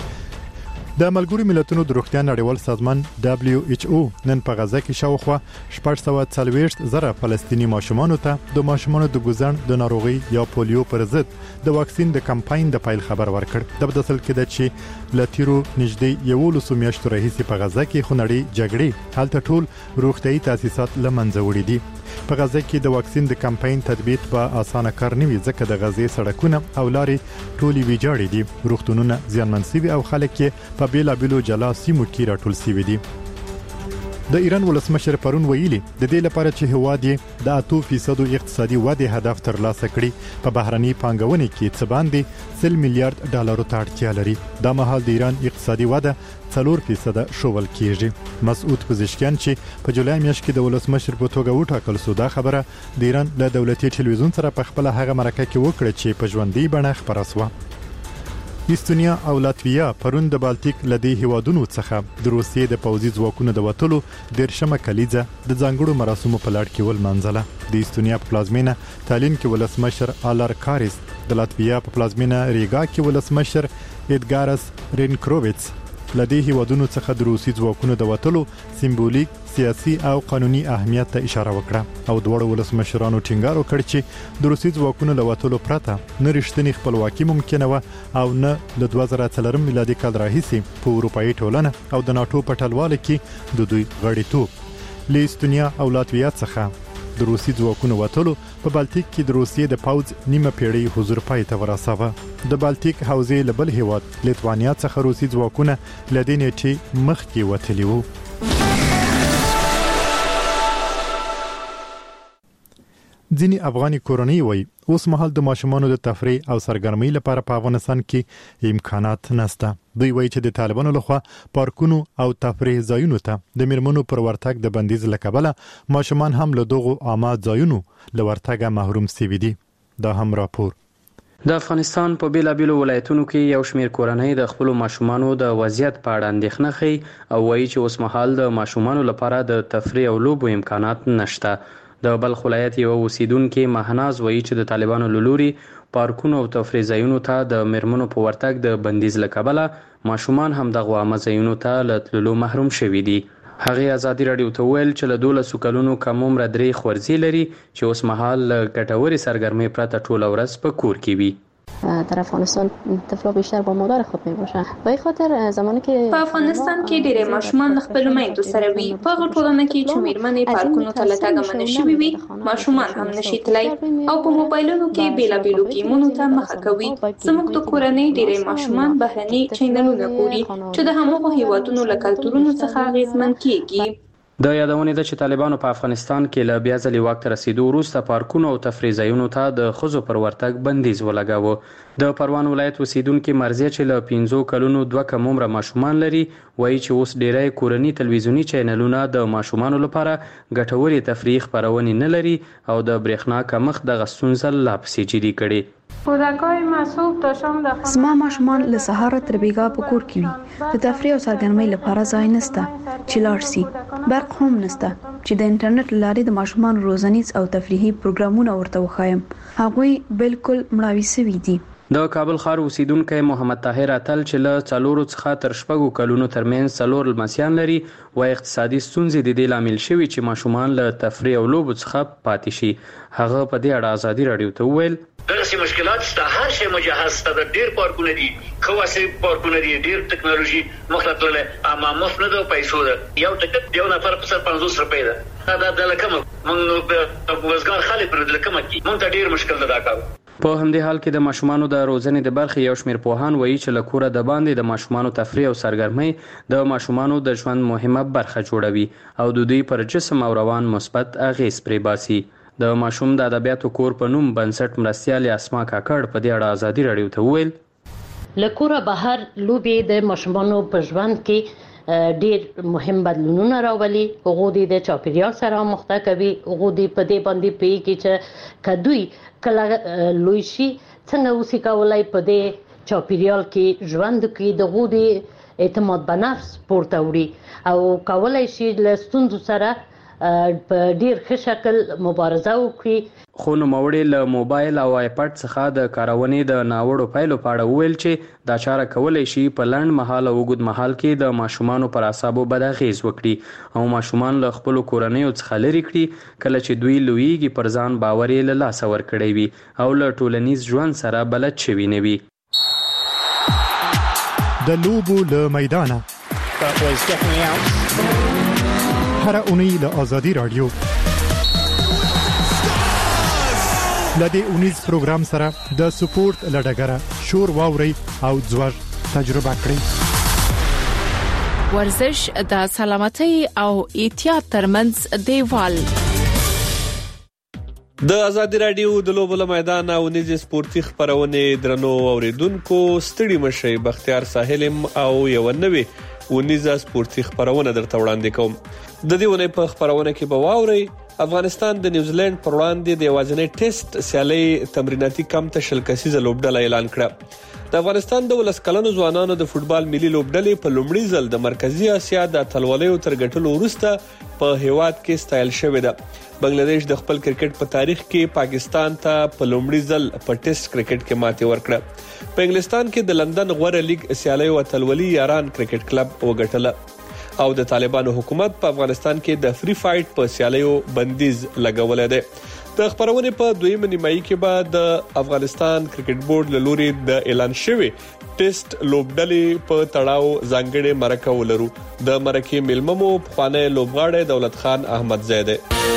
د ملګرو ملتونو د روغتیا نړیوال سازمان دبليو ایچ او نن په غزه کې شاوخوا شپږ سوه څلوېښت زره فلسطینی ماشومانو ته د ماشومانو د ګوزن د ناروغي یا پولیو پر ضد د واکسین د کمپاین د پایل خبر ورکړ. د بدسل کې د چې لتیرو نږدې یولسو میاشتو راهیسې په غزه کې خونړۍ جګړې هلته ټول روغتیايي تاسیسات له منځه وړي دي. په غزه کې د واکسین د کمپاین تطبیق په اسانه کار نه وي ځکه د غزې سړکونه او لارې ټولې ویجاړې دي. روغتونونه زیانمن شوي او خلک یې په بیلابیلو جلا سیمو کې راټول شوي دي. د ایران ولسمشر پرون ویلي د دې لپاره چې هواد یې د اته فیصد اقتصادي وده هدف ترلاسه کړي په بهرني پانګونې کې څه باندې سل میلیارډ ډالر ته اړتیا لري. دا مهال د ایران اقتصادي وده څلور فیصد شوول کیږي. مسعود پزشکیان چې په جولای میاشت کې د ولسمشر په توګه وټاکل شو دا خبره د ایران له دولتي ټلویزیون سره په خپل هغه مرکه کې وکړه چې په ژوندۍ بڼه خبره شوه. استونیا او لاتویا پرون د بالټیک لدی هیوادونو څخه د روسیې د پوځي ځواکونو د وټلو د شمه کلیزه د ځانګړو مراسمو په لړ کې ول منځله. د استونیا په پلازمینه تالین کې ولسمشر آلار کاریس، د لاتویا په پلازمینه ریګا کې ولسمشر اډګارس رینکروویټس لدی هیوادونو څخه د روسي ځواکونو د وټلو سمبولیک سیاسي او قانوني اهمیت ته اشاره وکړه او دوه ولسمشرانو ټینګار وکړ چې د روسي ځواکونو له وټلو پرته نه رښتینی خپلواکي ممکنه و او نه د دوه زره څلور میلادي کال راهیسې په اروپאי ټولنه او د ناتو په ټلواله کې د دوی غړیتوب له استونیا او لاتویا څخه د روسي ځواکونو وټلو په بالټیک کې د روسیې د پوځ نیمه پیړۍ حضور پای ته ورساوه. د بالټیک حوزې له بل هیواد لیتوانیا څخه روسي ځواکونه لدې نیټې مخکې وتلي وو. ځینی افغاني کورنۍ وایي اوس مهال د ماشومانو د تفریح او سرګرمۍ لپاره په افغانستان کې امکانات نشته. دوی وایي چې د طالبانو لخوا پارکونو او تفریح ځایونو ته د میرمنو پر ورتګ د بندیز لکبله ماشومان هم له دغو عامه ځایونو له ورتګه محروم سوي دي. دا هم راپور. د افغانستان په بیلابیلو ولایتونو کې یو شمېر کورنۍ د خپل ماشومانو د وضعیت په اړه اندېښنه کوي او وایي چې اوس مهال د ماشومانو لپاره د تفریح او لوبو امکانات نشته. د بلخ ولایت یو اوسیدونکو مهناز وایي چې د طالبانو لوري پارکونو او تفریح ځایونو ته د میرمنو په ورتګ د بندیز لکبله ماشومان هم دغه عامه ځایونو ته له تللو محروم شوي دي. هغه ازادي رادیو ته ویل چې له دولسو کلونو کم عمره درې خورځي لري چې اوس مهال له ګټورې سرګرمۍ پرته ټوله ورځ په کور کې وي. در افغانستان طفلا بیشتر با مادر خود می باشن. به خاطر زمانی که په افغانستان کې ډېر ماشومان له خپل میندو سره وي. په هغه ټولنه کې چې میرمنې پارکونو ته له تګه منع شوي وي ماشومان هم نشي تللی او په موبایلونو کې بیلابیلو ګیمونو ته مخه کوي. زموږ د کورنۍ ډېر ماشومان بهرني چینلونه ګوري چې د هماغو هیوادونو له کلتورونو څخه اغېزمن کیږي. د یادونه ده چې طالبانو په افغانستان کې له بیا ځلې واک ته رسیدو وروسته پارکونو او تفریح ځایونو ته د ښځو پر ورتګ بندیز ولګاوه. د پروان ولایت اوسیدونکو مرزیه چې له پنځو کلونو دوه کم عمره ماشومان لري وایي چې اوس ډیری کورني تلویزیونی چینلونه د ماشومانو لپاره ګټورې تفریح خپرونې نه لري او د برېښنا کمښت دغه ستونزه لا پسې جدي کړې. زما ماشومان له سهار تر بیګا په کور کې وي. د تفریح او سرګرمۍ لپاره ځای نشته چې لاړ شي. برق هم نشته چې د انټرنیټ لارې د ماشومان روزنیز او تفریحي پروګرامونه ورته وخایم. هغوی بالکل مړاوي شوي دي. د کابل ښار اوسیدونکی محمد طاهر اتل چې له څلورو څخه تر شپږو کلونو ترمنځ څلور لمسیان لري وایي اقتصادي ستونزې د دې لامل شوي چې ماشومان له تفریح او لوبو څخه پاتې شي. هغه په دې اړه ازادي رادیو ته وویل دغه مشکلات شته، هر شی مجهز شته، د ډیر پارکونه دي، خاصه پارکونه دي، ډیر ټکنالوژي مخلطله اما مفت نه ده پیسو ده. یو ټکټ یو نفر په سر پنځوس روپۍ ده. دا د لکمه موږ په وزګار خالي پر د لکمه کې موږ ته ډیر مشکل ده دا کار. په همدې حال کې د ماشومانو د روزنې د برخې یو شمېر پوهان وایي چې له کوره د باندې د ماشومانو تفریح او سرګرمۍ د ماشومانو د ژوند مهمه برخه جوړوي او د دوی پر جسم او روان مثبت اغېز پرې باسي. د ماشوم د ادبیاتو کور په نوم بنسټ مرستیال اسما کاکړ په دې اړه ازادي رادیو ته وویل له کوره بهر لوبې د ماشومانو په ژوند کې ډیر مهم بدلونونه راولي. هغه د چاپیریال سره مخته کوي. هغه د په دې باندې پیږي چې کدوې کله لوی شي څنګه اوسې کولای په دې چاپیریال کې ژوند کې د غوډي اعتماد په نفس پورته وړي او کولای شي له ستونزو سره په ډیر ښه شکل مبارزه وکړي. خو نوموړي له موبایل او آیپډ څخه د کارونې د ناوړو پایلو په اړه وویل چې دا چاره کولی شي په لنډ مهال او اوږد مهال کې د ماشومانو پر اعصابو بد اغېز وکړي او ماشومان له خپلو کورنیو څخه لرې کړي کله چې دوی لویږي پر ځان باور یې له لاسه ورکړی وي او له ټولنیز ژوند سره بلد شوي نه وي. د لوبو له میدانه هر اونۍ له آزادي رادیو لدې اونیز پروګرام سره د سپورت لډګره شور واوري او ځوړ تجربه کړئ. ورزش د سلامتۍ او احتیاط ترمنځ دیوال. د ازادي رادیو د لوبو میدان او نيزي سپورتي خبرونه درنو اوریدونکو ستړي مشي بختیار ساحلم او یو نوې ونیزه سپورتي خبرونه درته وړاندې کوم. د دې ونې په خبرونه کې به واوري افغانستان د نیوزیلند پر وړاندې د یوازینی ټیسټ سیالي تمریناتي کم ته شل کسیزه لوبډله اعلان کړه. د افغانستان د ولس کلنو ځوانانو د فوتبال ملي لوبډلې په لومړي ځل د مرکزی اسیا د اتلولیو تر ګټلو وروسته په هیواد کې ستایل شوې ده. بنگلاديش د خپل کرکټ په تاریخ کې پاکستان ته په لومړي ځل په ټیسټ کرکټ کې ماتې ورکړه. په انګلستان کې د لندن غوړه لیګ سیالي وتلولي یاران کرکټ کلب وګټله او د طالبانو حکومت په افغانستان کې د فری فایټ په سیالیو بندیز لګولې ده. د خبرونه په دویمه نیمایي کې بعد د افغانستان کرکټ بورډ له لوري د اعلان شوی ټیسټ لوبډلې په تړاو ځانګړي مرکه ولرو. د مرکه ملممو خوانه لوبغاړی دولت خان احمد زیده.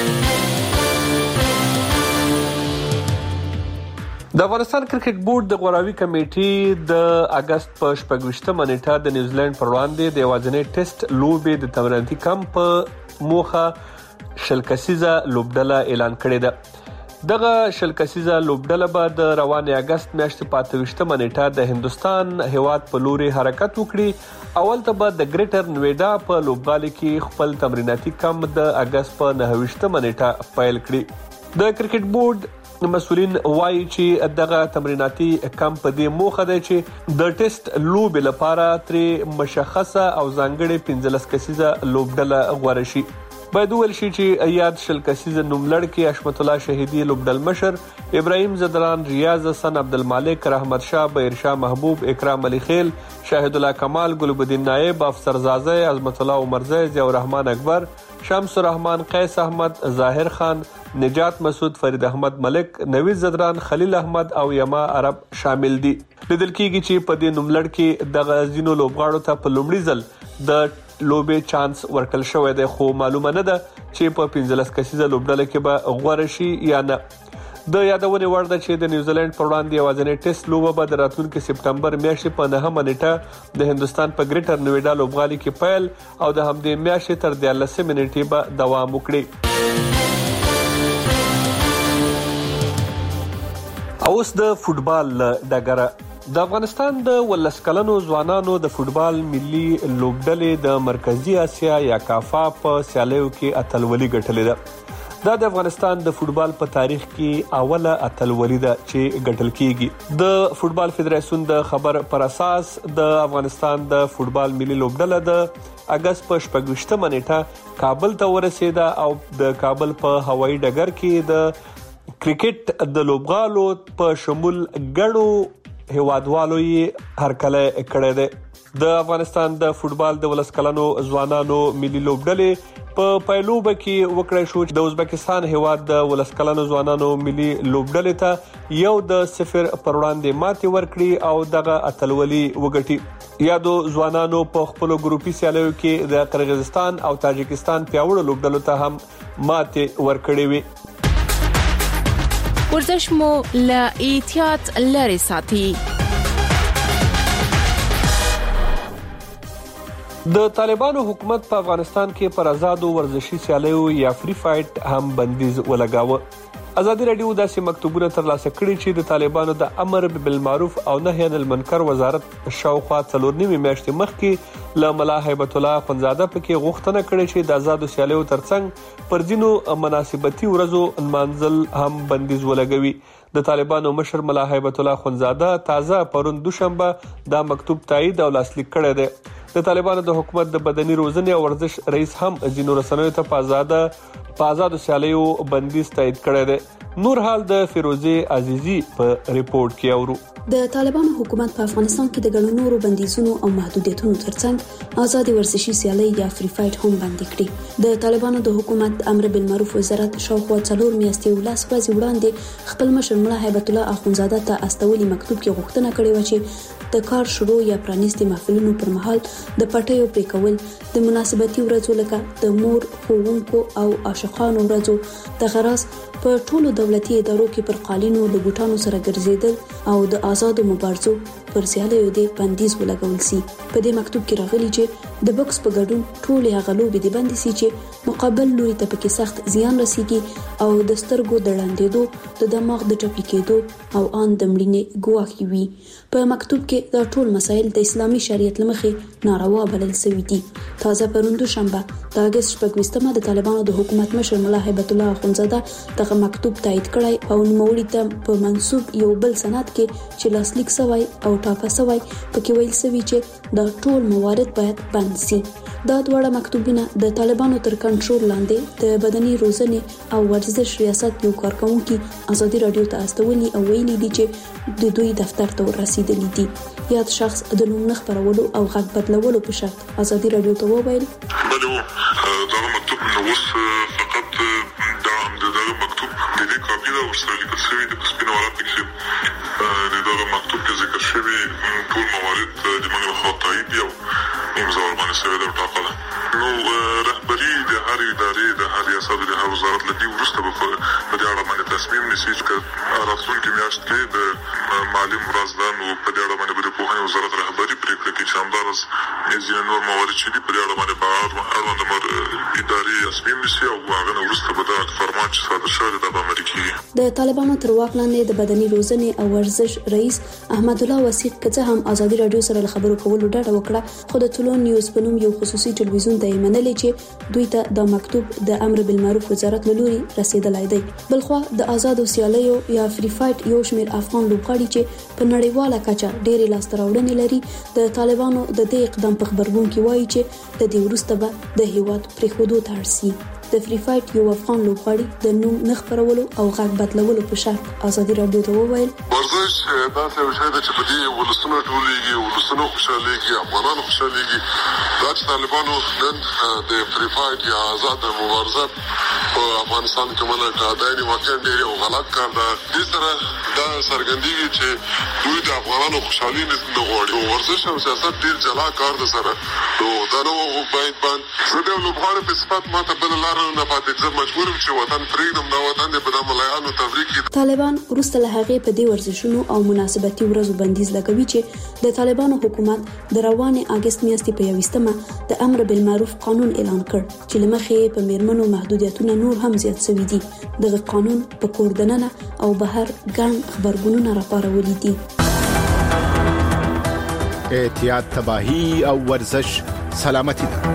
د افغانستان کرکټ بورډ د غوراوي کمیټې د اگست په شپږمه نیټه د نیوزیلند پر وړاندې د یوازینی ټیسټ لوبې د تمریناتي کمپ موخه شل کسیزه لوبډله اعلان کړې ده. دغه شل کسیزه لوبډله به د روانې اگست میاشتې په اتهشتمه نیټه د هندستان هیواد په لوري حرکت وکړي. اول ته به د ګریټر نویډا په لوبغالي کې خپل تمریناتي کمپ د اگست په نهه نیټه پیل کړي. د کرکټ بورډ مسؤلین وایي چې دغه تمریناتي کمپ د موخه ده چې د ټیسټ لوب لپاره تر مشخصه او ځانګړي پنځلس کسیزه لوبډله غوړه شي. باید ویل شي چې یاد شل کسیزه نوملړ کې حشمت الله شهیدی لوبډل مشر، ابراهیم زدران، ریاض حسن، عبدالمالک، رحمت شاه، بهرشاه محبوب، اکرام علي خیل، شاهد الله کمال، ګلب الدین نائب، افسر زازه، عظمت الله عمرزی، ضیاء الرحمن اکبر، شمس الرحمن، قیس احمد، ظاهر خان، نجات مسعود، فرید احمد ملک، نوید زدران، خلیل احمد او یما عرب شامل دي. لیدل کیږي چې په دې نوملړ کې د غزینو لوبغاړو ته په لومړي ځل د لوبې چانس ورکل شوی دی، خو معلومه نه ده چې په پنځلس کسیزه لوبډله کې به غوړه شي یا نه. د یادونې وړ ده چې د نیوزیلند پر وړاندې یوازینی ټیسټ لوبه به د راتلونکي سپټمبر میاشتې په نهمه نیټه د هندستان په ګریټر نویډا لوبغالي کې پیل او د همدې میاشتې تر دیارلسمې نیټې به دوام وکړي. اوس د فوتبال ډګر. د افغانستان د ولس کلنو ځوانانو د فوتبال ملي لوبډلې د مرکزی اسیا یا کافا په سیالیو کې اتلولي ګټلې ده. دا د افغانستان د فوتبال په تاریخ کې اوله اتلولي ده چې ګټل کیږي. د فوتبال فدراسیون د خبر پر اساس د افغانستان د فوتبال ملي لوبډله د اگست په شپږمه نیټه کابل ته ورسېده او د کابل په هوایي ډګر کې د کرکټ د لوبغالو په شمول ګڼو هیوادوالو یې هرکله کړی دی. د افغانستان د فوتبال د ولس کلنو ځوانانو ملي لوبډلې په پایلوبه کې وکړای شو چې د ازبکستان هیواد د ولس کلنو ځوانانو ملي لوبډلې ته یو د صفر پر وړاندې ماتې ورکړي او دغه اتلولي وګټي. یادو ځوانانو په خپل ګروپي سیالیو کې د قرغیزستان او تاجکستان پیاوړو لوبډلو ته هم ماتې ورکړې وي. ورزش مو له احتیاط لري ساتي. د طالبانو حکومت په افغانستان کې پر آزادو ورزشي سیالیو یا فری فایټ هم بندیز ولګاوه. ازادي رادیو داسې مکتوبونه ترلاسه کړي چې د طالبانو د امر بالمعروف او نهي عن المنکر وزارت شاوخوا څلور نیمه میاشتې مخکې له ملا هیبت الله خنزاده پکې غوښتنه کړې چې د آزادو سیالیو ترڅنګ پر ځینو مناسبتي ورځو منځل هم بندیز ولګوي. د طالبانو مشر ملا هیبت الله خنزاده تازه پرون دوشنبه دا مکتوب تایید او لاسلیک کړی دی. د طالبانو د حکومت د بدني روزنې او ورزش رئیس هم ځینو رسنیو ته په آزاده په آزادو سیالیو بندیز تایید کړی دی. نور حال د فیروزه عزیزی په ریپورت کې اورو. د طالبانو حکومت په افغانستان کې د ګڼو نورو بندیزونو او محدودیتونو ترڅنګ آزاد ورزشي سیالي یا فری فایټ هم بند کړي. د طالبانو د حکومت امر بالمعروف وزارت شاوخوا څلور میاشتې ولاس ورځې وړاندې خپل مشر ملا هیبت الله اخونزاده ته استولي مکتوب کې غوښتنه کړې و چې د کار شروع یا پرانیستي محفلونو پر مهال د پټیو پریکول، د مناسبتي ورځو لکه د مور، ښوونکو او عاشقانو ورځو د غرض په ټولو دولتي ادارو کې پر قالینو د بوټانو سره ګرځیدل او د آزادو مبارزو پر سیالیو د بندیز ولګول سي. په دې مکتوب کې راغلي چې د بوکس په ګډون ټول هغه لوبې د بندي سي چې مقابل لوري ته پکې سخت زیان رسیږي او د سترګو د ړندېدو، د دماغ د ټپي کېدو او ان د مړینې ګواښ وي. په مکتوب کې دا ټول مسایل د اسلامي شریعت لمخې ناروا بلل شوي دي. تازه پروندو شنبه د اگست شپږویشتمه د طالبانو د حکومت مشر ملا هیبت الله اخونزاده دغه مکتوب تایید کړی او نوموړي ته په منسوب یو بل سند کې چې لاسلیک شوی او ټاپه شوی پکې ویل شوی چې دا ټول موارد باید بند شي. دا دواړه مکتوبونه د طالبانو تر کنټرول لاندې د بدني روزنې او ورزش ریاست یو کارکونکي ازادي رادیو ته استولي او ویلي دي چې د دوی دفتر ته ورسېدلي دي. یاد شخص د نوم نه خپرولو او غږ بدلولو په شرط ازادي رادیو ته وویل بلو دا مکتوب نو اوس فقط دا دغه مکتوب د دې کاپی دا ورسره لیکل شوی د سپینو ورات کې د دغه مکتوب کې ذکر شوی ټول موارد د موږ خو تایید یو امضا ورباندې شوی د ټاکله. نو رهبری د هر ادارې د هر ریاست د هر وزارت لدی ورسته په دې اړه باندې تصمیم نیسي چې راتلونکي میاشت کې د مالی مرزدان او په دې اړه باندې د پوهنې وزارت رهبری پریکړه کوي چې همدارس ځینې نور موارد چې په دې اړه باندې په اړوند ادارې تصمیم نیسي او هغه ورسته به د فرمان چې صادر شوی د امریکای د طالبانو تر واک لاندې د بدني روزنې او ورزش رئیس احمد الله وسیق کڅه هم ازادي رادیو سره خبرو کولو ډاډه وکړه، خو د ټولون نیوز په نوم یو خصوصي ټلویزیون ته منلې چې دوی ته د مکتوب د امر بالمعروف وزارت له لوري رسیدلای دی. بلخو د آزادو سیالیو یا فری فایټ یو شمیر افغان لوبغاړي چې په نړیواله کچه ډېری لاستراوړنې لري د طالبانو د دې اقدام په خبرګون کې وایي چې د دې وروسته به د هیواد پریښودو ته اړ شي. د فری فایټ یو افغان لوبغاړي د نوم نه خپرولو او غږ بدلولو په شرط ازادي رادیو ته وویل ورزش دا څه وشي چې په دې ولسونو ټولېږي ولسونو خوشاليږي افغانانو خوشاليږي. دا چې طالبانو نن د فری فایټ یا آزاد مبارزه په افغانستان کې منع کړه دا یې واقعا ډېر یو غلط کار ده. دې سره دا څرګندېږي چې دوی د افغانانو خوشحالي نه غواړي. ورزش او سیاست ډېر جلا کار ده سره نو دا نو باید باندې زه د لوبغاړو په صفت ماته بل لار نه پاتې ځم مجبور یم چې وطن پرېږدم دا وطن دې په د ملایانو تبریک کړي. طالبان وروسته له هغې په دې ورزشونو او مناسبتي ورځو بندیز لګوي چې د طالبانو حکومت د روانې اگست میاشتې په یوویشتمه د امر بالمعروف قانون اعلان کړ چې لمخې په میرمنو محدودیتونه نور هم زیات شوي دي. دغه قانون په کور دننه او بهر ګڼ خبرګونونه راپارولي دي. احتیاط تباہی او ورزش سلامتی ده.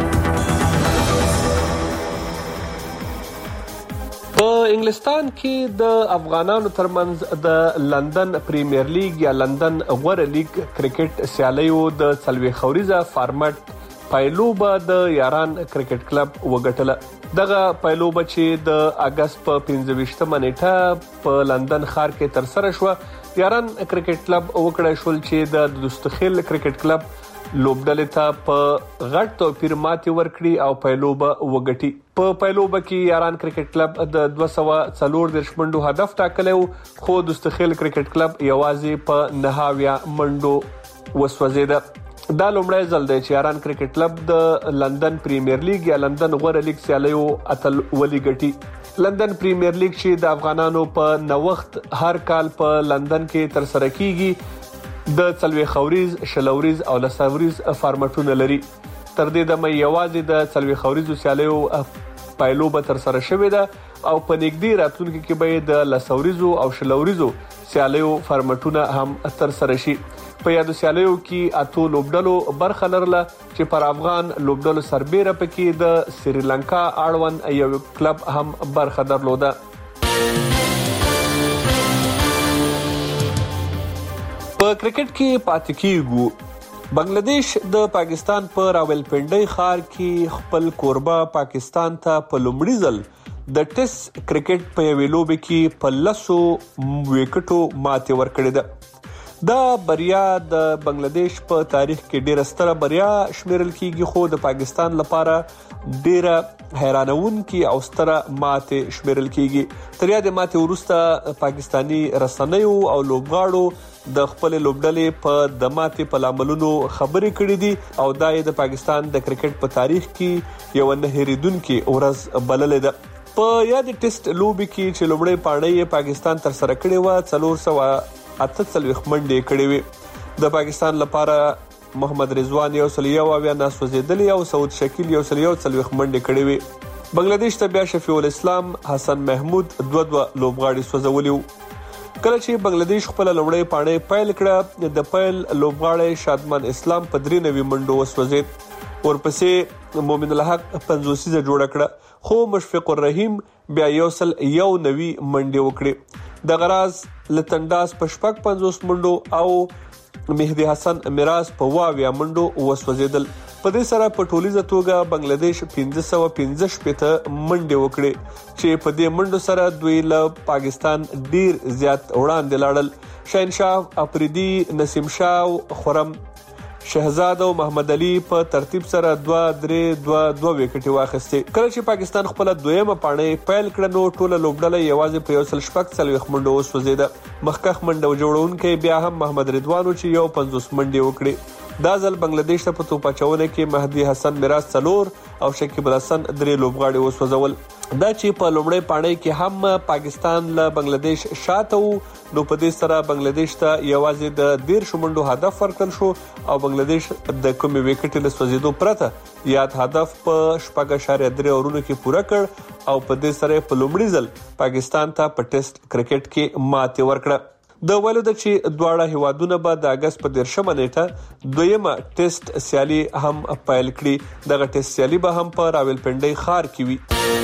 په انګلستان کې د افغانانو ترمنځ د لندن پریمیر لیګ یا لندن غوره لیګ کرکټ سیالیو د څلوي خوريزه فارمټ پایلوبه د یاران کرکټ کلب وګټله. دغه پایلوبه چې د اگست په پنځه ویشتمه نیټه په لندن ښار کې تر سره شو. یاران کرکټ کلب وکړای شول چې د دوستخیل کرکټ کلب لوبډلې ته په غټ توپیر ماتې ورکړي او پایلوبه وګټي. په پایلوبه کې یاران کرکټ کلب د دوه سوه څلور دېرش منډو هدف ټاکلی و، خو دوستخیل کرکټ کلب یوازې په نهه اویا منډو وسوځېده. دا لومړی ځل دی چې یاران کرکټ کلب د لندن پریمیر لیګ یا لندن غوره لیګ سیالیو اتل ولي ګټي. لندن پریمیر لیګ چې د افغانانو په نوښت هر کال په لندن کې تر سره کیږي د څلوي خوريز، شلوريز او لساوريز فارمټونه لري. تر دې دمه یوازې د څلوي خوريزو سیالیو پایلوبه تر سره شوې ده او په نږدې راتلونکي کې به د لساوريزو او شلوريزو سیالیو فارمټونه هم تر سره شي. په یادو سیالیو کې اتو لوبډلو برخه لرله چې پر افغان لوبډلو سربېره پکې د سریلانکا اړوند یو کلب هم برخه درلوده. په کرکټ کې پاتې کیږو. بنگلاديش د پاکستان په راولپنډي ښار کې خپل کوربه پاکستان ته په لومړي ځل د ټیسټ کرکټ په یوې لوبې کې په لسو وکټو ماتې ورکړې ده. دا بریا د بنگلاديش په تاریخ کې ډیره ستره بریا شمیرل کیږي، خو د پاکستان لپاره ډیره حیرانونکې او ستره ماتې شمیرل کیږي. تر یادې ماتې وروسته پاکستانی رسنیو او لوبغاړو د خپل لوبډلې په د ماتې په لاملونو خبرې کړې دي او دا د پاکستان د کرکټ په تاریخ کې یو نه هېریدونکې ورځ بللې ده. په یاد ټیسټ لوبې کې چې لومړی پاڼۍ پاکستان تر سره کړې و څلور سوه اته څلوېښت منډې کړې وې. د پاکستان لپاره محمد رضوان یو سل یو اویا ناسوځېدلې او سعود شکیل یو سل یو څلوېښت منډې کړې وې. بنگلاديش ته بیا شفیع الاسلام حسن محمود دوه دوه لوبغاړي سوځولي وو. کله چې بنگلاديش خپل لومړی پاڼۍ پیل کړه د پیل لوبغاړی شادمان اسلام په درې نوي منډو وسوځید. ورپسې مومن الحق پنځوسیزه جوړه کړه خو مشفق الرحیم بیا یو سل یو نوي منډې وکړې. د غراز لتنداس په شپږ پنځوس منډو او مهدي حسن میراث په واویا منډو وسوځیدل. په دې سره په ټولیزه توګه بنگلاديش پنځه سوه پنځه شپېته منډې وکړې چې په دې منډو سره دوی له پاکستان ډیر زیات وړاندې لاړل. شاهنشاه افریدي، نسیم شاه، خرم شهزاد او محمد علي په ترتیب سره دوه درې دوه دوه وکټې واخیستې. کله چې پاکستان خپل دویمه پاڼۍ پیل کړه نو ټوله لوبډله یوازې په یو سل شپږ څلوېښت منډو وسوځېده. مخکښ منډه جوړونکی بیا هم محمد رضوان چې یو پنځوس منډې وکړې. دا ځل بنگلاديش ته په توپ اچونه کې مهدي حسن میراث څلور او شکیب الحسن درې لوبغاړي وسوځول. دا چې په لومړی پاڼۍ کې هم پاکستان له بنگلاديش شاته وو نو په دې سره بنگلاديش ته یوازې د دېرشو منډو هدف ورکړل شو او بنگلاديش د کومې وکټې له سوځېدو پرته یاد هدف په شپږ اعشاریه درې اورونو کې پوره کړ او په دې سره په لومړي ځل پاکستان ته په ټیسټ کرکټ کې ماتې ورکړه. د ویلو د چې دواړه هیوادونه به د اگست په دیرشمه نیټه دویمه ټیسټ سیالي هم پیل کړي. دغه ټیسټ سیالي به هم په راولپنډۍ ښار کې وي.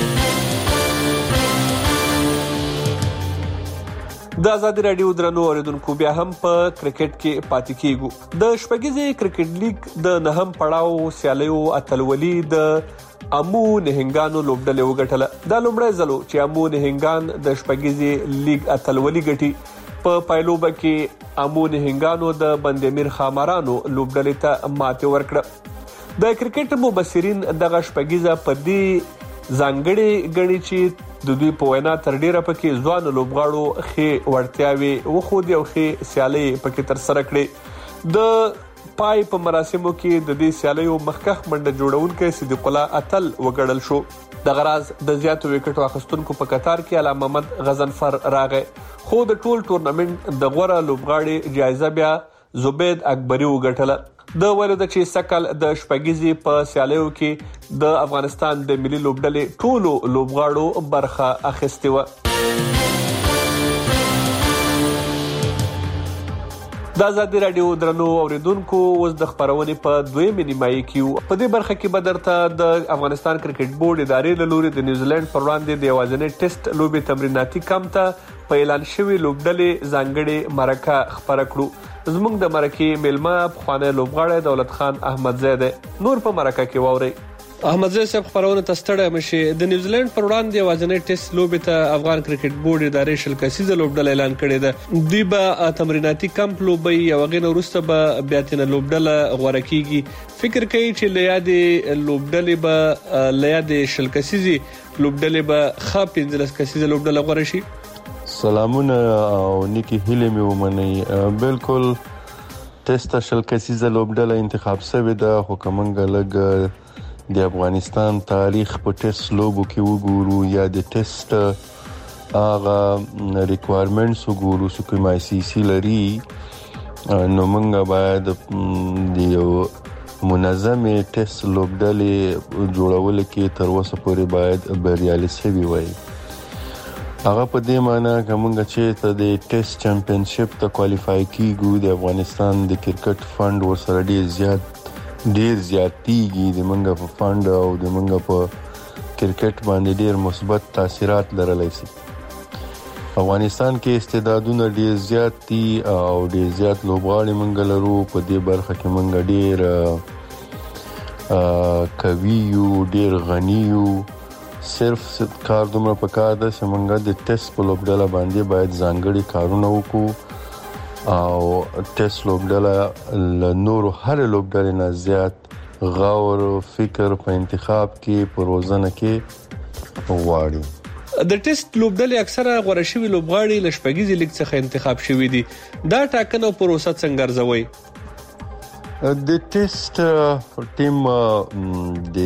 د ازادي رادیو درنو اوریدونکو بیا هم په کرکټ کې پاتې کیږو. د شپږیزې کرکټ لیګ د نهم پړاو سیالیو اتلولي د امو نهنګانو لوبډلې وګټله. دا لومړی ځل چې امو نهنګان د شپږیزې لیګ اتلولي ګټي. په پایلوبه کې امو نهنګانو د بندامیر خامارانو لوبډلې ته ماتې ورکړه. د کرکټ مبصرین دغه شپږیزه په دې ځانګړي ګڼي چې د دوی په وینا تر ډیره پکې ځوان لوبغاړو ښې وړتیاوې وښودې او ښې سیالۍ پکې ترسره کړې. د پای په مراسمو کې د دې سیالیو مخکښ منډه جوړونکی صدیق الله اتل وګڼل شو. د غراز د زیاتو وکټو اخیستونکو په قطار کې علامه محمد غضنفر راغی خو د ټول ټورنمنت د غوره لوبغاړي جایزه بیا زبید اکبري وګټله. د ویلو د چې سکل د شپږیزې په سیالیو کې د افغانستان د ملي لوبډلې ټولو لوبغاړو برخه اخیستې وه. د ازادي رادیو درنو اوریدونکو اوس د خبرونې په دویمې نیمایي کې یو. په دې برخه کې به درته د افغانستان کرکټ بورډ ادارې له لوري د نیوزیلند پر وړاندې د یوازینۍ ټیسټ لوبې تمریناتي کمپ ته په اعلان شوي لوبډلې ځانګړې مرکه خبره کړو. زموږ د مرکې میلمه پخوانی لوبغاړی دولت خان احمدزی دی. نور په مرکه کې واورئ. احمدزی صاحب خبرونه ته ستړی مشي. د نیوزیلند پر وړاندې یوازینۍ ټیسټ لوبې ته افغان کرکټ بورډ ادارې شل کسیزه لوبډله اعلان کړې ده. دوی به تمریناتي کمپ لوبي او هغې نه وروسته به بیا ترې لوبډله غوره کیږي. فکر کوي چې له یادې لوبډلې به له یادې شل کسیزې لوبډلې به ښه پنځلس کسیزه لوبډله غوره شي. سلامونه او نیکی هیله مې ومنئ. بالکل ټیسټ شل کسیزه لوبډله انتخاب شوې ده خو که موږ لږ د افغانستان تاریخ په ټیسټ لوبو کې وګورو یا د ټیسټ هغه ریکوایرمنټس وګورو چې کوم آی سی سی لري نو موږ باید د یو منظمې ټیسټ لوبډلې جوړولو کې تر اوسه پورې باید بریالي شوي وای. هغه په دې معنی که موږ چې ته د ټیسټ چمپینشپ ته کوالیفای کیږو د افغانستان د کرکټ فند ورسره ډیر زیات ډیر زیاتیږي. د موږ په فند او د موږ په کرکټ باندې ډیر مثبت تاثیرات لرلی شي. افغانستان کې استعدادونه ډیر زیات دي او ډیر زیات لوبغاړي موږ لرو. په دې برخه کې موږ ډیر قوي یو ډیر غني یو. صرف کار دومره پکار ده چې موږ د ټیسټ په لوبډله باندې باید ځانګړي کارونه وکړو او ټیسټ لوبډله له نورو هر لوبډلې نه زیات غور فکر په انتخاب کې په روزنه کې غواړي. د ټیسټ لوبډلې اکثره غوړه شوي لوبغاړي له شپږیزې لیګ څخه انتخاب شوي دي. دا ټاکنه او پروسه څنګه ارزوي؟ د ټیسټ ټیم د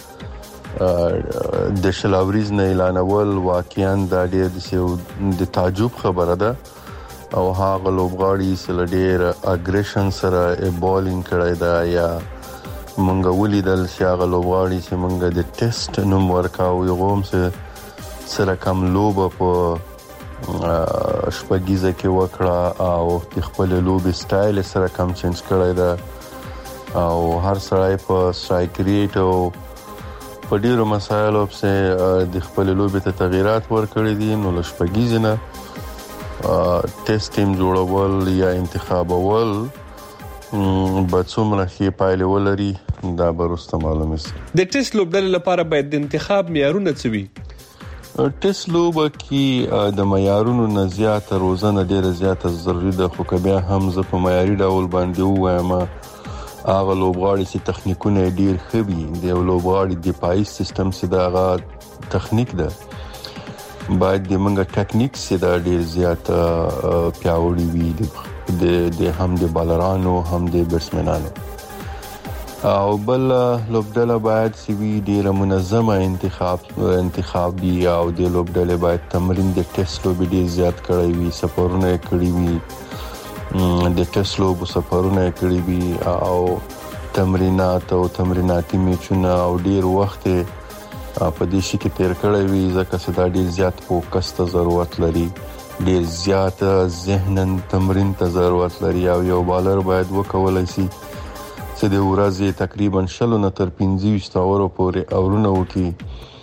د شلاوریز نه اعلانول واقعا د ډېر د تعجب خبره ده او هغه لوبغاړي چې ډېر اګریشن سره بالینګ کړی دا یا مونږ ولیدل چې هغه لوبغاړي چې مونږ د ټیسټ نوم ورکاو یو هم سره کم لوبه په شپږیزه کې وکړه او د خپل لوبي سټایل سره کم چینج کړی دا او هر سړی په سټرایک ریټ او په ډیرو مسایلو په د خپل لوبي ته تغیرات ورکړي دي. نو له شپږیزه نه ټیسټ ټیم جوړول یا انتخابول به څومره ښه پایله ولري دا به وروسته معلومه شي. د ټیسټ لوبډلې لپاره باید د انتخاب معیارونه څه وي؟ ټیسټ لوبه کې د معیارونو نه زیاته روزنه ډیره زیاته ضروري ده، خو که بیا هم زه په معیاري ډول باندې ووایم هغه لوبغاړي چې تخنیکونه ډیر ښه وي، د یو لوبغاړي دفاعي سیستم چې دا هغه تخنیک ده باید د منګه ټیکنیک چې دا ډیر زیاته پیاوړي وي د د هم د بالرانو هم د بیټسمنانو. او بل لوبډله باید سی وی ډیره منظمه انتخاب انتخاب دی او د لوبډله باید تمرین د ټیسټ لوب ډیر زیات کړی وي، سفرونه کړی وي، د ټیسټ لوب سفرونه کړی وي او تمرینات او تمریناتي میچونه او ډیر وخت په دې شي کې تیر کړی وي ځکه چې دا ډیر زیات فوکس ته ضرورت لري، ډیر زیات ذهنن تمرین ته ضرورت لري او یو بالر باید وکولای شي چې د ورځې تقریبا شلو نه تر پنځه اورو پورې اورونه وکي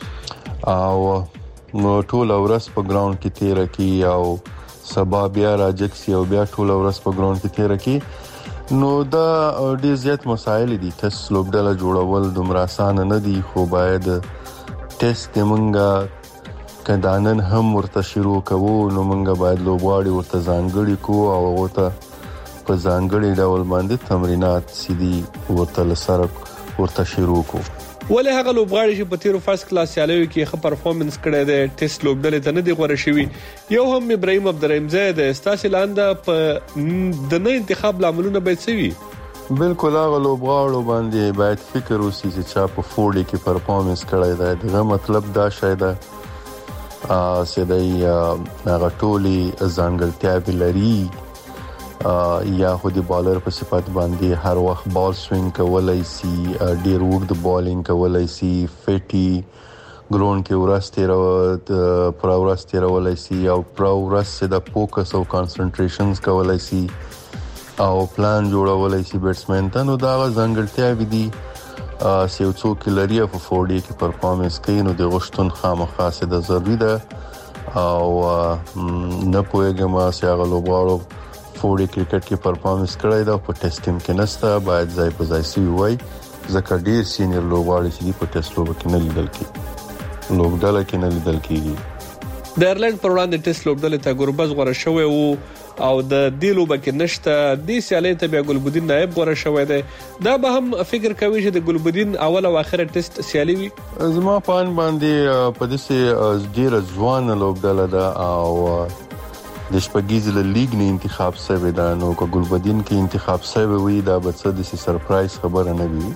او نو ټول ورځ په ګراوند کې تیر کی او سبا بیا راځي او بیا ټول ورځ په ګراوند کې تیر کی. نو دا ډیر زیات مسایل دي. ټیسټ لوبډله جوړول دومره آسان نه دي، خو باید ټیسټ موږ کدانن هم ورته شروع کوو نو موږ باید لوبغاړي ورته ځانګړي کو او ورته په ځانګړي ډول باندې تمرینات سیدي ورته لسره ورته شروع کو. ولې هغه لوبغاړي چې په تیرو فرست کلاس سیالیو کې ښه پرفورمنس کړی دی ټیسټ لوبډلې ته نه دی غوړه شوی؟ یو هم ابراهیم عبدالرحیم زید استاسي لاندې په د نه انتخاب لاملونه باید سوي؟ بالکل هغه لوبغاړو باندې باید فکر وشي چې چا په فورډي کې پرفورمنس کړی دی. دغه مطلب دا شاید ا سیدای هغه ټولي ځانګړتیا لري یا خو د بالر په صفات باندې هر وخت بال سوینګ کولای شي، ډیر وګد بالینګ کولای شي، فټي ګراوند کې ورسته راو پر ورسته راولای شي او پر ورسته د فوکس او کانسنټریشنز کولای شي او پلان جوړولای شي بیټسمن ته. نو دا ځانګړتیا وي دي چې څوک لري په فورډي کې پرفورمنس کوي نو د غشتون خامخا سي د ضروري ده او نه پوهیږم چې هغه لوبغاړو فورډي کرکټ کې پرفورمنس کړی دا په ټیسټ ټیم کې نسته، باید ځای په ځای سی وای ځکه ډیر سینیئر لوبغاړي چې په ټیسټ لوب کې نه لیدل کیږي، لوبډله کې نه لیدل کیږي. د ایرلند پر وړاندې ټیسټ لوبډلې ته ګوربز غوړه شوی وو او د دې لوب کې نشته، د سیالي ته بیا ګلبدین نائب غوړه شوی دی. دا به هم فکر کوي چې د ګلبدین اول او اخر ټیسټ سیالي وي؟ زما په ان باندې په دې ډیر ځوان لوبډله ده او د شپږیز له لیګ نه انتخاب شوی دا. نو که ګلبدین کې انتخاب شوی وي دا به څه د سرپرایز خبره نه وي.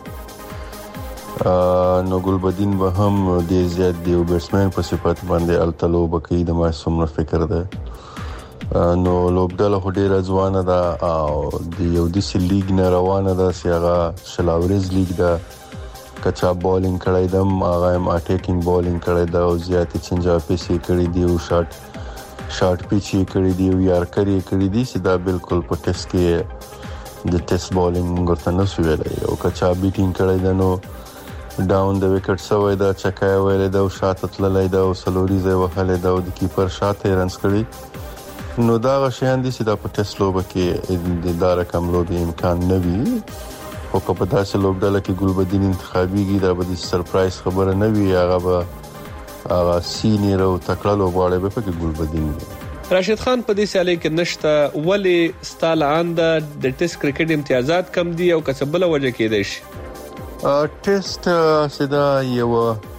نو ګلبدین به هم د زیات دی بیټسمن په صفت باندې التلو بکې د ما څومره فکر ده. نو لوبډله هډیره ځوانه ده او د یو د سی لیګ نه روانه ده چې هغه شلاورز لیګ ده. کچا بالینګ کړی دم هغه هم اټیکینګ بالینګ کړی دا او زیات چنجا پیسې کړی دی او شاټ شارټ پیچ یې کړی دی او یار کړی کړی دی چې دا بالکل په ټیسټ کې د ټیسټ بالینګ ورته نه شو ویلای او کچا بیټینګ کړی دی نو ډاون د وکټ سوی دا چکای ویلې دا او شاته تللی دا او سلوري ځای وهلې دا او د کیپر شاته رنز کړی. نو دا غشيان دي چې دا په ټیسټ لوب کې د دار کم لوب امکان نه وي، او په داسې لوبډله کې ګلبدین انتخابيږي دا به د سرپرایز خبره نه وي. هغه به هغه سینیئر او تکړه لوبغاړی به پکې ګلبدین دی. راشد خان په دې سیالي کې نشته، ولې ستاله اند د ټیسټ کرکټ امتیازات کم دي او کسبله وجه کېدای شي؟ ټیسټ سدا یو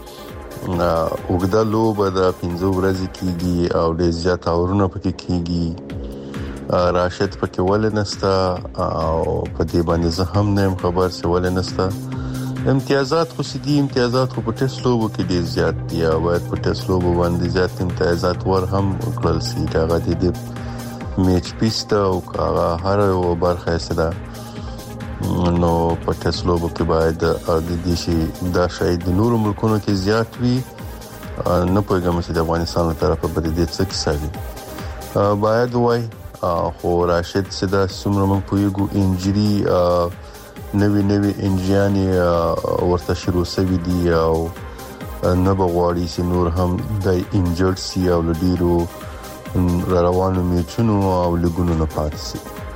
وګدا لوب د پنځه ورځې کېږي او ډېر زیات اورونه پکې کېږي. راشد پکې ولې نسته او په دې باندې زه هم نه خبر څه ولې نسته. امتیازات خو سدي امتیازات خو په ټیسټ لوب کې ډیر زیات دي او باید په ټیسټ لوب باندې زیات امتیازات ور هم کړل شي. هغه د میچ پیسته او هغه هر یو برخه سره نو په ټسلو کې باید د دې شي دا شاید د نورو ملکونو کې زیات وي نه پوهیږم چې د افغانستان له طرفه به دې څه کیسه وي باید وای خو راشد سدا څومره موږ پوهیږو انجری نوی نوی انجیانی ورته شروع شوی دی او نه بغواړي چې نور هم د انجرډ سی او لډیرو روانو میچونو او لګونو نه پاتې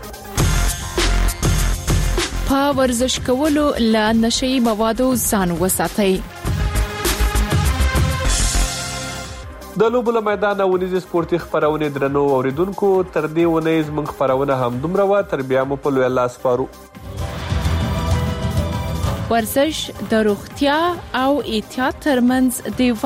په ورزش کولو له نشي موادو ځان وساتئ. د لوبو له میدان ونیز سپورتي خبرونه درنو اوریدونکو تر دې ونیز من خبرونه هم دومره وا تر بیا مو په لوی الله سپارو. ورزش د روغتیا او احتیاط ترمنځ دی